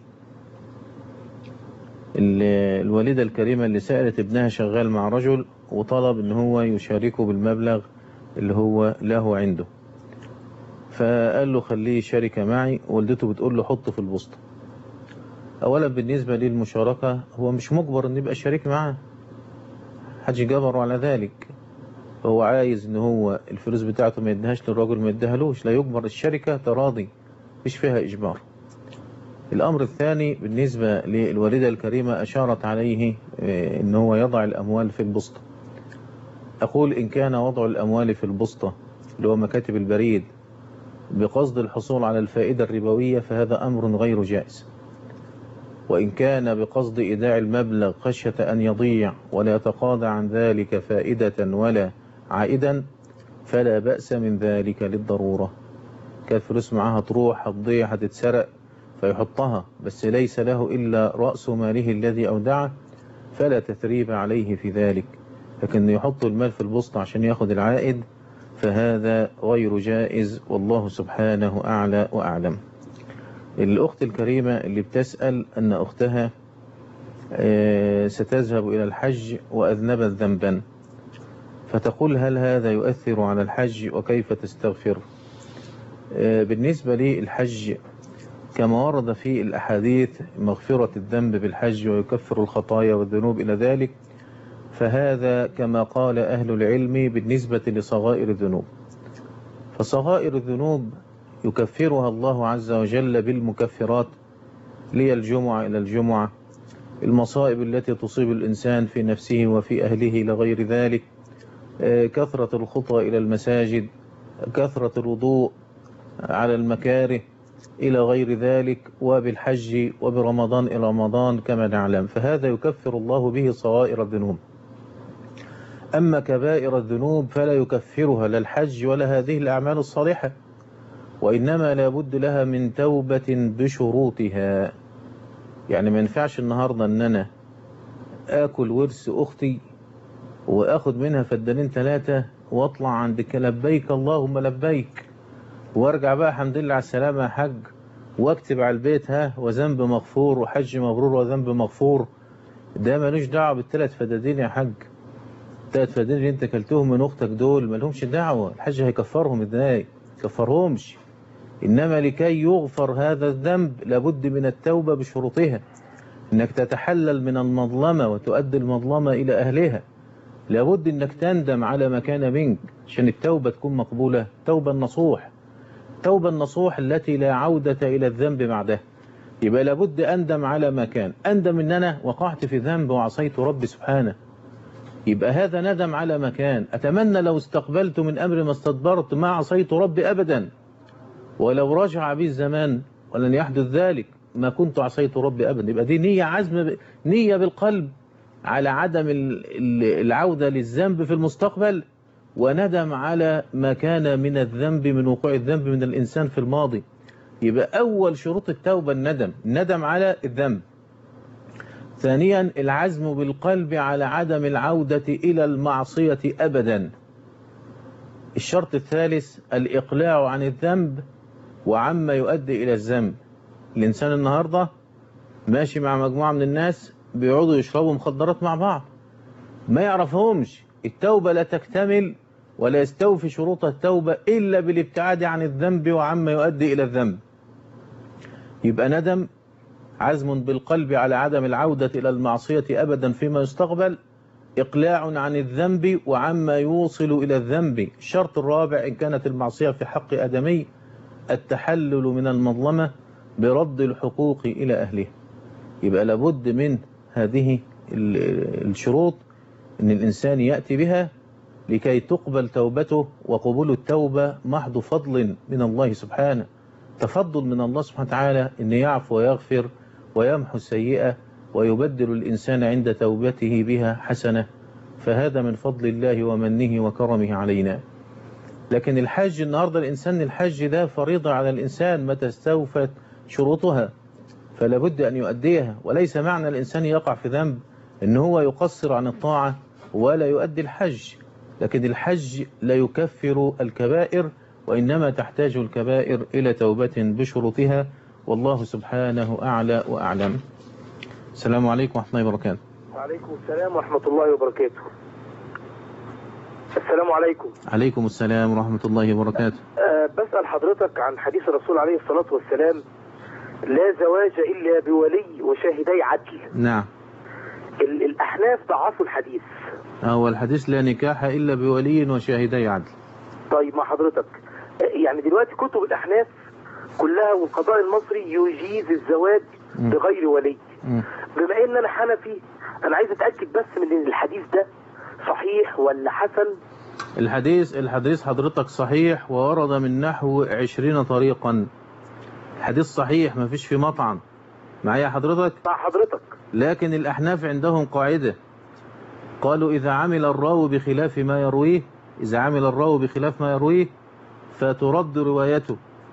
الوالدة الكريمة اللي سألت ابنها شغال مع رجل وطلب ان هو يشاركه بالمبلغ اللي هو له عنده، فقال له خليه شركة معي، والدته بتقول له حطه في البسطة. اولا بالنسبة للمشاركة هو مش مجبر ان يبقى شريك معاه، حدش جبره على ذلك، هو عايز ان هو الفلوس بتاعته ما يديهاش للراجل ما يديهالوش، لا يجبر، الشركة تراضي مش فيها اجبار. الأمر الثاني بالنسبة للوالدة الكريمة أشارت عليه إن هو يضع الأموال في البسطة. أقول إن كان وضع الأموال في البسطة اللي هو مكاتب البريد بقصد الحصول على الفائدة الربوية فهذا أمر غير جائز، وإن كان بقصد إيداع المبلغ خشية أن يضيع ولا يتقاضى عن ذلك فائدة ولا عائدا فلا بأس من ذلك للضرورة. كانت فلوس معاها تروح هتضيع هتتسرق فيحطها، بس ليس له إلا رأس ماله الذي أودعه فلا تثريب عليه في ذلك، لكن يحط المال في البسطة عشان ياخد العائد فهذا غير جائز، والله سبحانه أعلى وأعلم. الأخت الكريمة اللي بتسأل أن أختها ستذهب إلى الحج وأذنبت ذنبا، فتقول هل هذا يؤثر على الحج وكيف تستغفر؟ بالنسبة لي الحج كما ورد في الأحاديث مغفرة الذنب بالحج ويكفر الخطايا والذنوب إلى ذلك، فهذا كما قال أهل العلم بالنسبة لصغائر الذنوب، فصغائر الذنوب يكفرها الله عز وجل بالمكفرات لي الجمعة إلى الجمعة، المصائب التي تصيب الإنسان في نفسه وفي أهله لغير ذلك، كثرة الخطى إلى المساجد، كثرة الوضوء على المكاره إلى غير ذلك، وبالحج وبرمضان إلى رمضان كما نعلم، فهذا يكفر الله به صغائر الذنوب. أما كبائر الذنوب فلا يكفرها لا الحج ولا هذه الأعمال الصالحة، وإنما لا بد لها من توبة بشروطها. يعني ما ينفعش النهاردة أن أنا آكل ورث أختي وأخذ منها فدانين ثلاثة وأطلع عندك لبيك اللهم لبيك، وارجع بقى الحمد لله على السلامة يا حج، واكتب على البيت ها وذنب مغفور وحج مبرور وذنب مغفور. ده ملوش دعوة بالثلاث فدادين يا حج، الثلاث فدادين اللي انت كلتهم من اختك دول ملهمش دعوة، الحج هيكفرهم ازاي؟ كفرهمش. انما لكي يغفر هذا الذنب لابد من التوبة بشروطها، انك تتحلل من المظلمة وتؤدي المظلمة الى اهلها. لابد انك تندم على ما كان منك عشان التوبة تكون مقبولة، توبة النصوح، توبة النصوح التي لا عودة الى الذنب بعدها. يبقى لابد اندم على ما كان، اندم ان انا وقعت في ذنب وعصيت ربي سبحانه، يبقى هذا ندم على ما كان. اتمنى لو استقبلت من امر ما استدبرت ما عصيت ربي ابدا، ولو رجع بي الزمان ولن يحدث ذلك ما كنت عصيت ربي ابدا. يبقى دي نية عزم، نية بالقلب على عدم العودة للذنب في المستقبل، وندم على ما كان من الذنب، من وقوع الذنب من الإنسان في الماضي. يبقى أول شروط التوبة الندم، الندم على الذنب. ثانيا العزم بالقلب على عدم العودة إلى المعصية أبدا. الشرط الثالث الإقلاع عن الذنب وعما يؤدي إلى الذنب. الإنسان النهاردة ماشي مع مجموعة من الناس بيقعدوا يشربوا مخدرات مع بعض، ما يعرفهمش. التوبة لا تكتمل ولا يستوفي شروط التوبة إلا بالابتعاد عن الذنب وعما يؤدي إلى الذنب. يبقى ندم، عزم بالقلب على عدم العودة إلى المعصية أبدا فيما يستقبل، إقلاع عن الذنب وعما يوصل إلى الذنب. الشرط الرابع إن كانت المعصية في حق آدمي التحلل من المظلمة برد الحقوق إلى أهله. يبقى لابد من هذه الشروط أن الإنسان يأتي بها لكي تقبل توبته. وقبول التوبة محض فضل من الله سبحانه، تفضل من الله سبحانه وتعالى أن يعفو ويغفر ويمحو السيئة ويبدل الإنسان عند توبته بها حسنة، فهذا من فضل الله ومنه وكرمه علينا. لكن الحج النهاردة، الإنسان الحج ده فريضة على الإنسان متى استوفت شروطها فلا بد أن يؤديها. وليس معنى الإنسان يقع في ذنب أن هو يقصر عن الطاعة ولا يؤدي الحج، لكن الحج لا يكفر الكبائر، وإنما تحتاج الكبائر إلى توبة بشروطها، والله سبحانه أعلى وأعلم. السلام عليكم ورحمة الله وبركاته. وعليكم السلام ورحمة الله وبركاته. السلام عليكم. عليكم السلام ورحمة الله وبركاته. أه بسأل حضرتك عن حديث الرسول عليه الصلاة والسلام: لا زواج إلا بولي وشاهدي عدل. نعم. الأحناف ضعفوا الحديث. هو الحديث لا نكاح إلا بولي وشاهدي عدل. طيب مع حضرتك، يعني دلوقتي كتب الأحناف كلها والقضاء المصري يجيز الزواج م. بغير ولي. م. بما ان انا حنفي انا عايز اتاكد بس من ان الحديث ده صحيح ولا حسن. الحديث الحديث حضرتك صحيح، وورد من نحو عشرين طريقا. الحديث صحيح، ما فيش فيه مطعن. معايا حضرتك؟ مع حضرتك. لكن الأحناف عندهم قاعدة، قالوا إذا عمل الراوي بخلاف ما يرويه، إذا عمل الراوي بخلاف ما يرويه فترد روايته،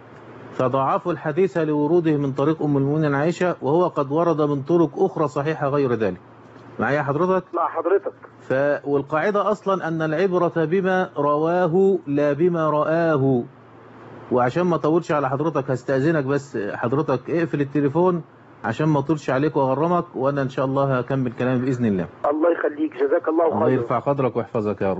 فضعفوا الحديث لوروده من طريق أم المؤمنين عائشة، وهو قد ورد من طرق أخرى صحيحة غير ذلك. معايا حضرتك؟ مع حضرتك. ف... والقاعدة أصلا أن العبرة بما رواه لا بما رآه. وعشان ما طولش على حضرتك هستأذنك بس حضرتك اقفل التليفون عشان ما اطولش عليك واغرمك، وانا ان شاء الله هكمل كلامي باذن الله. الله يخليك، جزاك الله خيرا. الله يرفع قدرك ويحفظك يا رب.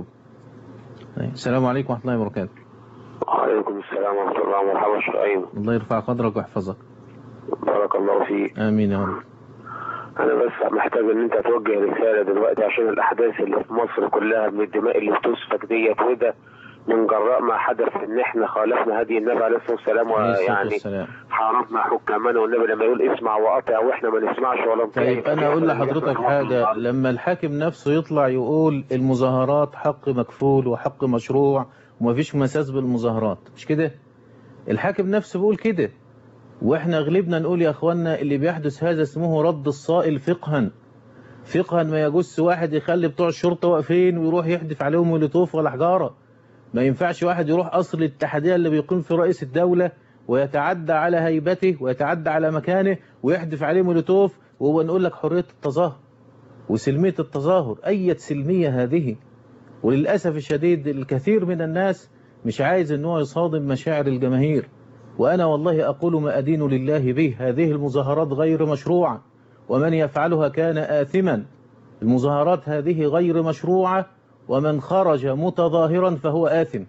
السلام عليكم ورحمه الله وبركاته. وعليكم السلام ورحمه الله وبركاته. شيخ ايمن. الله يرفع قدرك ويحفظك. بارك الله فيك. امين يا رب. انا بس محتاج ان انت توجه رساله دلوقتي عشان الاحداث اللي في مصر كلها من الدماء اللي بتسفك ديت، وده من جراء ما حدث ان احنا خالفنا هدي النبي عليه الصلاه والسلام، ويعني حاربنا حكامنا، والنبي لما يقول اسمع واطع واحنا ما نسمعش ولا نطيع. طيب انا اقول لحضرتك حاجه، لما الحاكم نفسه يطلع يقول المظاهرات حق مكفول وحق مشروع ومفيش مساس بالمظاهرات، مش كده؟ الحاكم نفسه بيقول كده، واحنا غلبنا نقول يا اخوانا اللي بيحدث هذا اسمه رد الصائل فقها. فقها ما يجوز واحد يخلي بتوع الشرطه واقفين ويروح يحدف عليهم مولوتوف ولا حجاره. ما ينفعش واحد يروح قصر الاتحادية اللي بيقيم في رئيس الدولة ويتعدى على هيبته ويتعدى على مكانه ويحدف عليه مولوتوف، وهو نقول لك حرية التظاهر وسلمية التظاهر. أي سلمية هذه؟ وللأسف الشديد الكثير من الناس مش عايز ان هو يصادم مشاعر الجماهير، وأنا والله أقول ما أدين لله به. هذه المظاهرات غير مشروعة، ومن يفعلها كان آثما. المظاهرات هذه غير مشروعة، ومن خرج متظاهرا فهو آثم.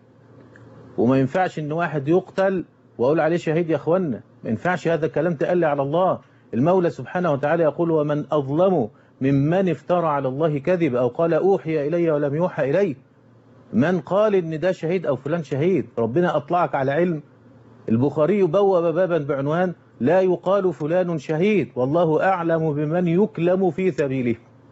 وما ينفعش ان واحد يقتل واقول عليه شهيد يا اخوانا، ما ينفعش هذا الكلام تقلي على الله. المولى سبحانه وتعالى يقول ومن أظلم ممن افترى على الله كذب أو قال أوحي إلي ولم يوحى إليه. من قال إن ده شهيد أو فلان شهيد؟ ربنا أطلعك على علم. البخاري بوب بابا بعنوان لا يقال فلان شهيد والله أعلم بمن يكلم في سبيله.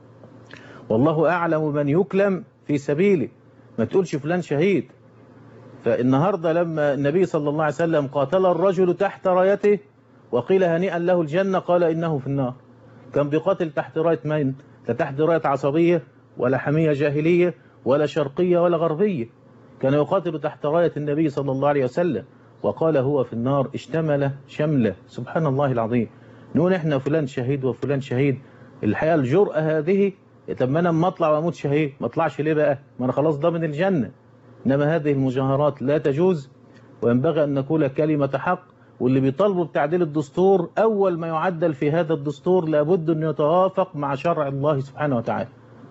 والله أعلم بمن يكلم في سبيله، ما تقولش فلان شهيد. فالنهاردة لما النبي صلى الله عليه وسلم قاتل الرجل تحت رايته وقيل هنيئا له الجنة قال إنه في النار. كان بيقاتل تحت راية مين؟ لا تحت راية عصبية ولا حمية جاهلية ولا شرقية ولا غربية، كان يقاتل تحت راية النبي صلى الله عليه وسلم وقال هو في النار. اشتمل شمله، سبحان الله العظيم. نقول احنا فلان شهيد وفلان شهيد. الحقيقة الجرأة هذه، طب ما انا اما اطلع واموت شهيد ما اطلعش ليه بقى؟ ما انا خلاص ضامن الجنة. انما هذه المجاهرات لا تجوز، وينبغي ان نقول كلمة حق. واللي بيطالبوا بتعديل الدستور أول ما يعدل في هذا الدستور لابد أن يتوافق مع شرع الله سبحانه وتعالى.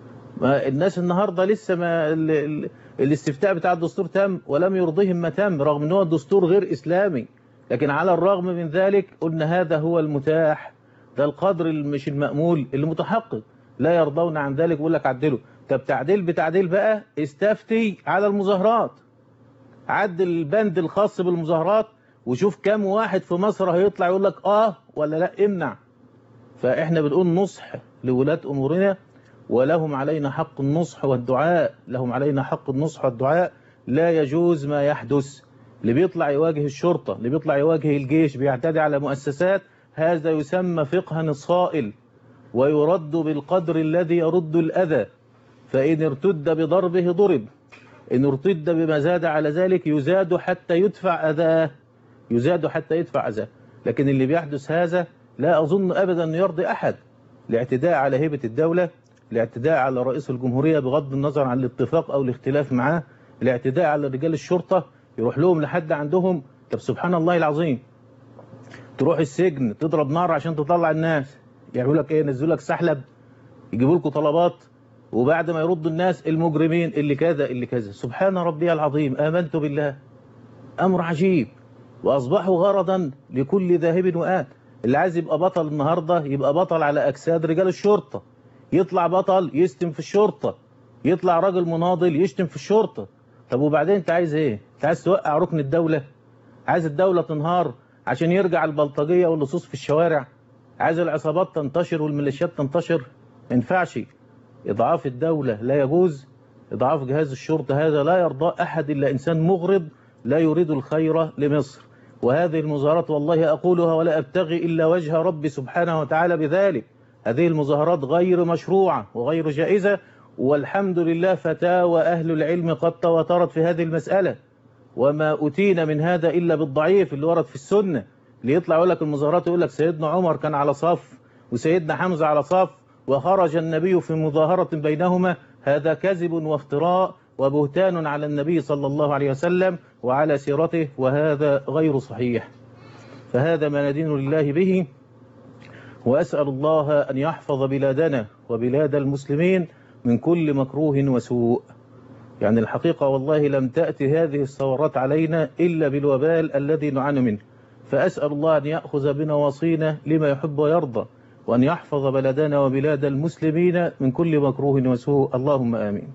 الناس النهاردة لسه ما ال ال الاستفتاء بتاع الدستور تم ولم يرضيهم ما تم، رغم أنه الدستور غير إسلامي، لكن على الرغم من ذلك قلنا هذا هو المتاح، ده القدر مش المأمول اللي متحقق. لا يرضون عن ذلك، يقول لك عدله. طب تعديل بتعديل بقى، استفتي على المظاهرات، عدل البند الخاص بالمظاهرات وشوف كم واحد في مصر هيطلع يقول لك اه ولا لا، امنع. فاحنا بنقول نصح لولاة امورنا، ولهم علينا حق النصح والدعاء، لهم علينا حق النصح والدعاء. لا يجوز ما يحدث. اللي بيطلع يواجه الشرطة، اللي بيطلع يواجه الجيش، بيعتدي على مؤسسات، هذا يسمى فقها الصائل، ويرد بالقدر الذي يرد الأذى. فإن ارتد بضربه ضرب، إن ارتد بما زاد على ذلك يزاد حتى يدفع أذاه، يزاد حتى يدفع أذاه. لكن اللي بيحدث هذا لا أظن أبدا أن يرضي أحد. الاعتداء على هيبة الدولة، الاعتداء على رئيس الجمهورية بغض النظر عن الاتفاق أو الاختلاف معاه، الاعتداء على رجال الشرطة، يروح لهم لحد عندهم. طب سبحان الله العظيم، تروح السجن تضرب نار عشان تطلع الناس، يعملوا لك ايه؟ ينزلوا لك سحلب، يجيبوا لكم طلبات، وبعد ما يردوا الناس المجرمين اللي كذا اللي كذا. سبحان ربي العظيم، آمنت بالله. أمر عجيب. وأصبحوا غرضا لكل ذاهب وآت. اللي عايز يبقى بطل النهاردة يبقى بطل على أجساد رجال الشرطة، يطلع بطل يشتم في الشرطة، يطلع راجل مناضل يشتم في الشرطة. طب وبعدين انت عايز ايه؟ انت عايز توقع ركن الدولة؟ عايز الدولة تنهار عشان يرجع البلطجية واللصوص في الشوارع؟ عايز العصابات تنتشر والميليشيات تنتشر؟ ما ينفعش. إضعاف الدولة لا يجوز، إضعاف جهاز الشرطة هذا لا يرضى أحد إلا إنسان مغرض لا يريد الخير لمصر. وهذه المظاهرات والله أقولها ولا أبتغي إلا وجه ربي سبحانه وتعالى بذلك، هذه المظاهرات غير مشروعة وغير جائزة، والحمد لله فتاوى أهل العلم قد تواترت في هذه المسألة. وما أتينا من هذا إلا بالضعيف اللي ورد في السنة، اللي يطلع يقول لك المظاهرات، يقول لك سيدنا عمر كان على صف وسيدنا حمزة على صف وخرج النبي في مظاهرة بينهما، هذا كذب وافتراء وبهتان على النبي صلى الله عليه وسلم وعلى سيرته، وهذا غير صحيح. فهذا ما ندين لله به، وأسأل الله أن يحفظ بلادنا وبلاد المسلمين من كل مكروه وسوء. يعني الحقيقة والله لم تأتي هذه الثورات علينا إلا بالوبال الذي نعاني منه. فأسأل الله أن يأخذ بنواصينا لما يحب ويرضى، وأن يحفظ بلدنا وبلاد المسلمين من كل مكروه وسوء، اللهم آمين.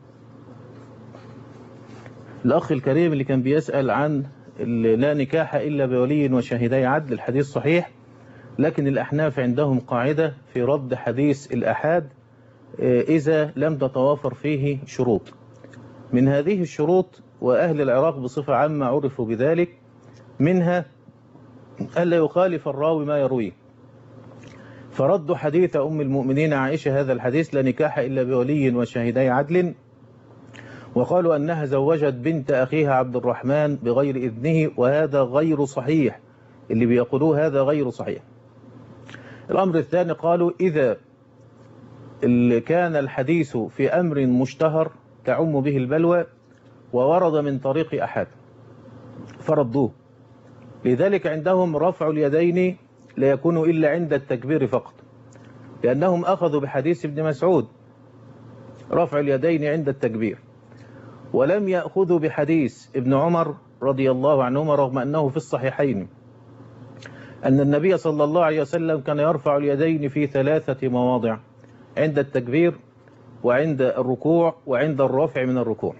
الأخ الكريم اللي كان بيسأل عن لا نكاح إلا بولي وشاهدي عدل، الحديث صحيح، لكن الأحناف عندهم قاعدة في رد حديث الأحاد إذا لم تتوافر فيه شروط. من هذه الشروط، وأهل العراق بصفة عامة عرفوا بذلك، منها ألا يخالف الراوي ما يرويه. فردوا حديث أم المؤمنين عائشة هذا الحديث لا نكاح إلا بولي وشاهدي عدل، وقالوا أنها زوجت بنت أخيها عبد الرحمن بغير إذنه، وهذا غير صحيح. اللي بيقولوه هذا غير صحيح. الأمر الثاني، قالوا إذا اللي كان الحديث في أمر مشتهر تعم به البلوى وورد من طريق أحد فردوه. لذلك عندهم رفع اليدين لا يكون إلا عند التكبير فقط، لأنهم أخذوا بحديث ابن مسعود رفع اليدين عند التكبير، ولم يأخذوا بحديث ابن عمر رضي الله عنهما رغم أنه في الصحيحين أن النبي صلى الله عليه وسلم كان يرفع اليدين في ثلاثة مواضع: عند التكبير وعند الركوع وعند الرفع من الركوع.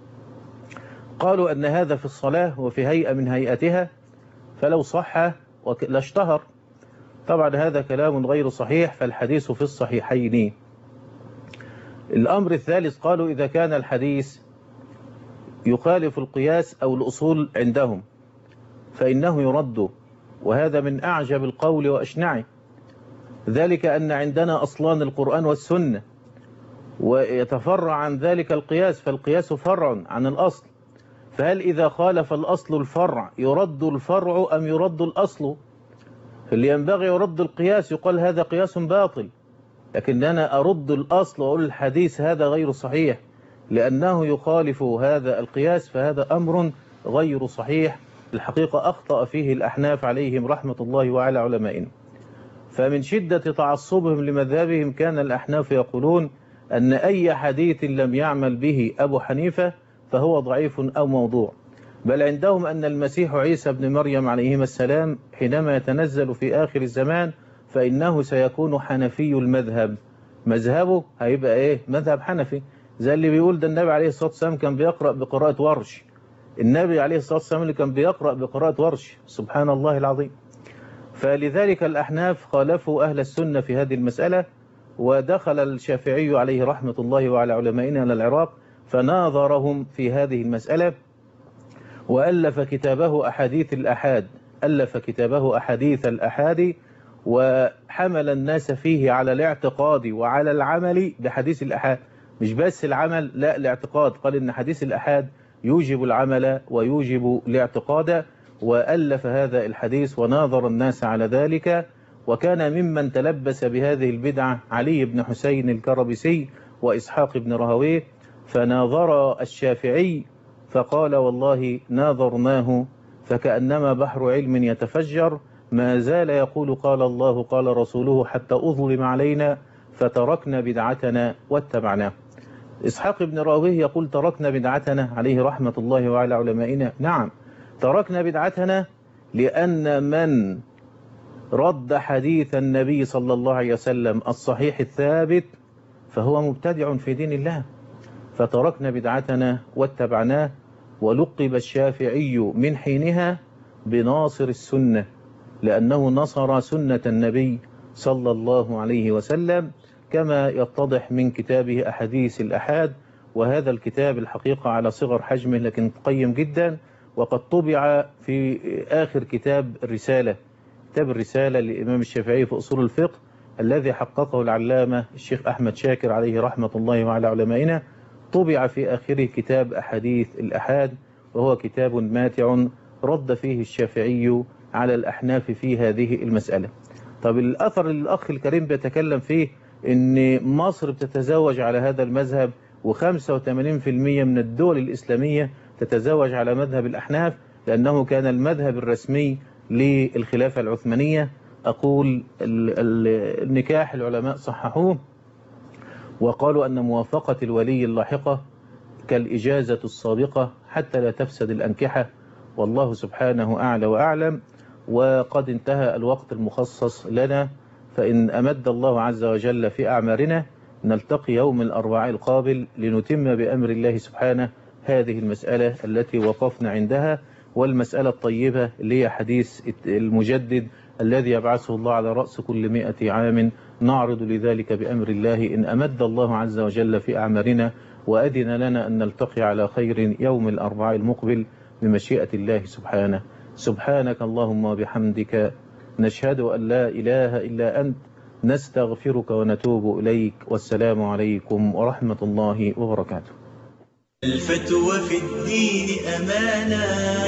قالوا أن هذا في الصلاة وفي هيئة من هيئتها، فلو صح لاشتهر. طبعا هذا كلام غير صحيح، فالحديث في الصحيحين. الأمر الثالث، قالوا إذا كان الحديث يخالف القياس أو الأصول عندهم فإنه يرد، وهذا من أعجب القول وأشنعه، ذلك أن عندنا أصلان القرآن والسنة، ويتفرع عن ذلك القياس، فالقياس فرع عن الأصل، فهل إذا خالف الأصل الفرع يرد الفرع أم يرد الأصل؟ فاللي ينبغي يرد القياس، يقال هذا قياس باطل، لكن أنا أرد الأصل وأقول الحديث هذا غير صحيح لأنه يخالف هذا القياس، فهذا أمر غير صحيح. الحقيقة أخطأ فيه الأحناف عليهم رحمة الله وعلى علمائهم. فمن شدة تعصبهم لمذهبهم كان الأحناف يقولون أن أي حديث لم يعمل به أبو حنيفة فهو ضعيف أو موضوع، بل عندهم أن المسيح عيسى بن مريم عليهما السلام حينما يتنزل في آخر الزمان فإنه سيكون حنفي المذهب، مذهبه هيبقى إيه؟ مذهب حنفي، زي اللي بيقول ده النبي عليه الصلاة والسلام كان بيقرأ بقراءة ورش، النبي عليه الصلاة والسلام اللي كان بيقرأ بقراءة ورش، سبحان الله العظيم. فلذلك الأحناف خالفوا أهل السنة في هذه المسألة، ودخل الشافعي عليه رحمة الله وعلى علمائنا إلى العراق فناظرهم في هذه المسألة، وألف كتابه أحاديث الأحاد، ألف كتابه أحاديث الأحاد، وحمل الناس فيه على الاعتقاد وعلى العمل بحديث الأحاد، مش بس العمل، لا الاعتقاد، قال إن حديث الأحاد يوجب العمل ويوجب الاعتقاد، وألف هذا الحديث وناظر الناس على ذلك. وكان ممن تلبس بهذه البدعة علي بن حسين الكربسي وإسحاق بن راهويه، فناظر الشافعي فقال والله ناظرناه فكأنما بحر علم يتفجر، ما زال يقول قال الله قال رسوله حتى أظلم علينا فتركنا بدعتنا واتبعناه. إسحاق بن راهويه يقول تركنا بدعتنا عليه رحمة الله وعلى علمائنا. نعم، تركنا بدعتنا لأن من رد حديث النبي صلى الله عليه وسلم الصحيح الثابت فهو مبتدع في دين الله، فتركنا بدعتنا واتبعناه. ولقب الشافعي من حينها بناصر السنة، لأنه نصر سنة النبي صلى الله عليه وسلم، كما يتضح من كتابه أحاديث الأحاد. وهذا الكتاب الحقيقة على صغر حجمه لكن قيم جدا، وقد طبع في آخر كتاب الرسالة، كتاب الرسالة للإمام الشافعي في أصول الفقه الذي حققه العلامة الشيخ أحمد شاكر عليه رحمة الله وعلى علمائنا، طبع في آخره كتاب أحاديث الأحاد، وهو كتاب ماتع رد فيه الشافعي على الأحناف في هذه المسألة. طب الأثر اللي الأخ الكريم بيتكلم فيه إن مصر بتتزوج على هذا المذهب وخمسة وثمانين بالمئة من الدول الإسلامية تتزوج على مذهب الأحناف لأنه كان المذهب الرسمي للخلافة العثمانية، أقول النكاح العلماء صححوه وقالوا أن موافقة الولي اللاحقة كالإجازة السابقة حتى لا تفسد الأنكحة، والله سبحانه أعلى وأعلم. وقد انتهى الوقت المخصص لنا، فإن أمد الله عز وجل في أعمارنا نلتقي يوم الأربعاء القابل لنتم بأمر الله سبحانه هذه المسألة التي وقفنا عندها، والمسألة الطيبة اللي هي حديث المجدد الذي يبعثه الله على رأس كل مئة عام، نعرض لذلك بأمر الله إن أمد الله عز وجل في أعمارنا وأذن لنا أن نلتقي على خير يوم الأربعاء المقبل بمشيئة الله سبحانه. سبحانك اللهم وبحمدك، نشهد أن لا إله إلا أنت، نستغفرك ونتوب إليك، والسلام عليكم ورحمة الله وبركاته. الفتوى في الدين أمانة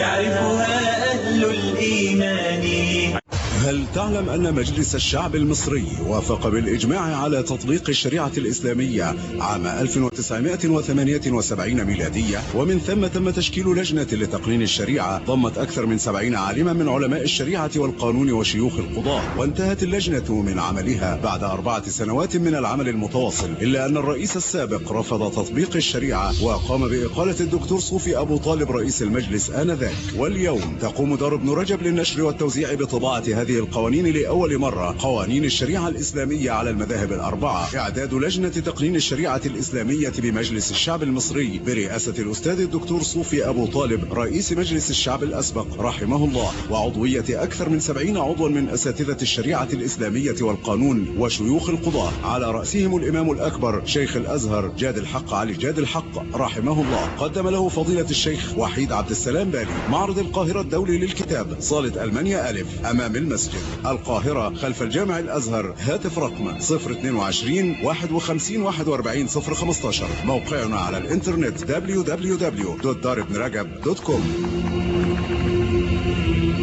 يعرفها أهل الإيمان. هل تعلم أن مجلس الشعب المصري وافق بالإجماع على تطبيق الشريعة الإسلامية عام ألف وتسعمئة وثمانية وسبعين ميلادية، ومن ثم تم تشكيل لجنة لتقنين الشريعة ضمت أكثر من سبعين عالما من علماء الشريعة والقانون وشيوخ القضاء، وانتهت اللجنة من عملها بعد أربعة سنوات من العمل المتواصل، إلا أن الرئيس السابق رفض تطبيق الشريعة وقام بإقالة الدكتور صوفي أبو طالب رئيس المجلس آنذاك. واليوم تقوم دار ابن رجب للنشر والتوزيع بطباعة هذه هذه القوانين لأول مرة قوانين الشريعة الإسلامية على المذاهب الأربعة. إعداد لجنة تقنين الشريعة الإسلامية بمجلس الشعب المصري برئاسة الأستاذ الدكتور صوفي أبو طالب رئيس مجلس الشعب الأسبق رحمه الله، وعضوية أكثر من سبعين عضوا من أساتذة الشريعة الإسلامية والقانون وشيوخ القضاة، على رأسهم الإمام الأكبر شيخ الأزهر جاد الحق علي جاد الحق رحمه الله. قدم له فضيلة الشيخ وحيد عبد السلام بالي. معرض القاهرة الدولي للكتاب، صالة ألمانيا ألف أمام المسجد، القاهرة، خلف الجامع الأزهر. هاتف رقم صفر اثنين وعشرين واحد وخمسين واحد وأربعين صفر خمستاشر. موقعنا على الإنترنت دبليو دبليو دبليو دوت دار ابن رجب دوت كوم.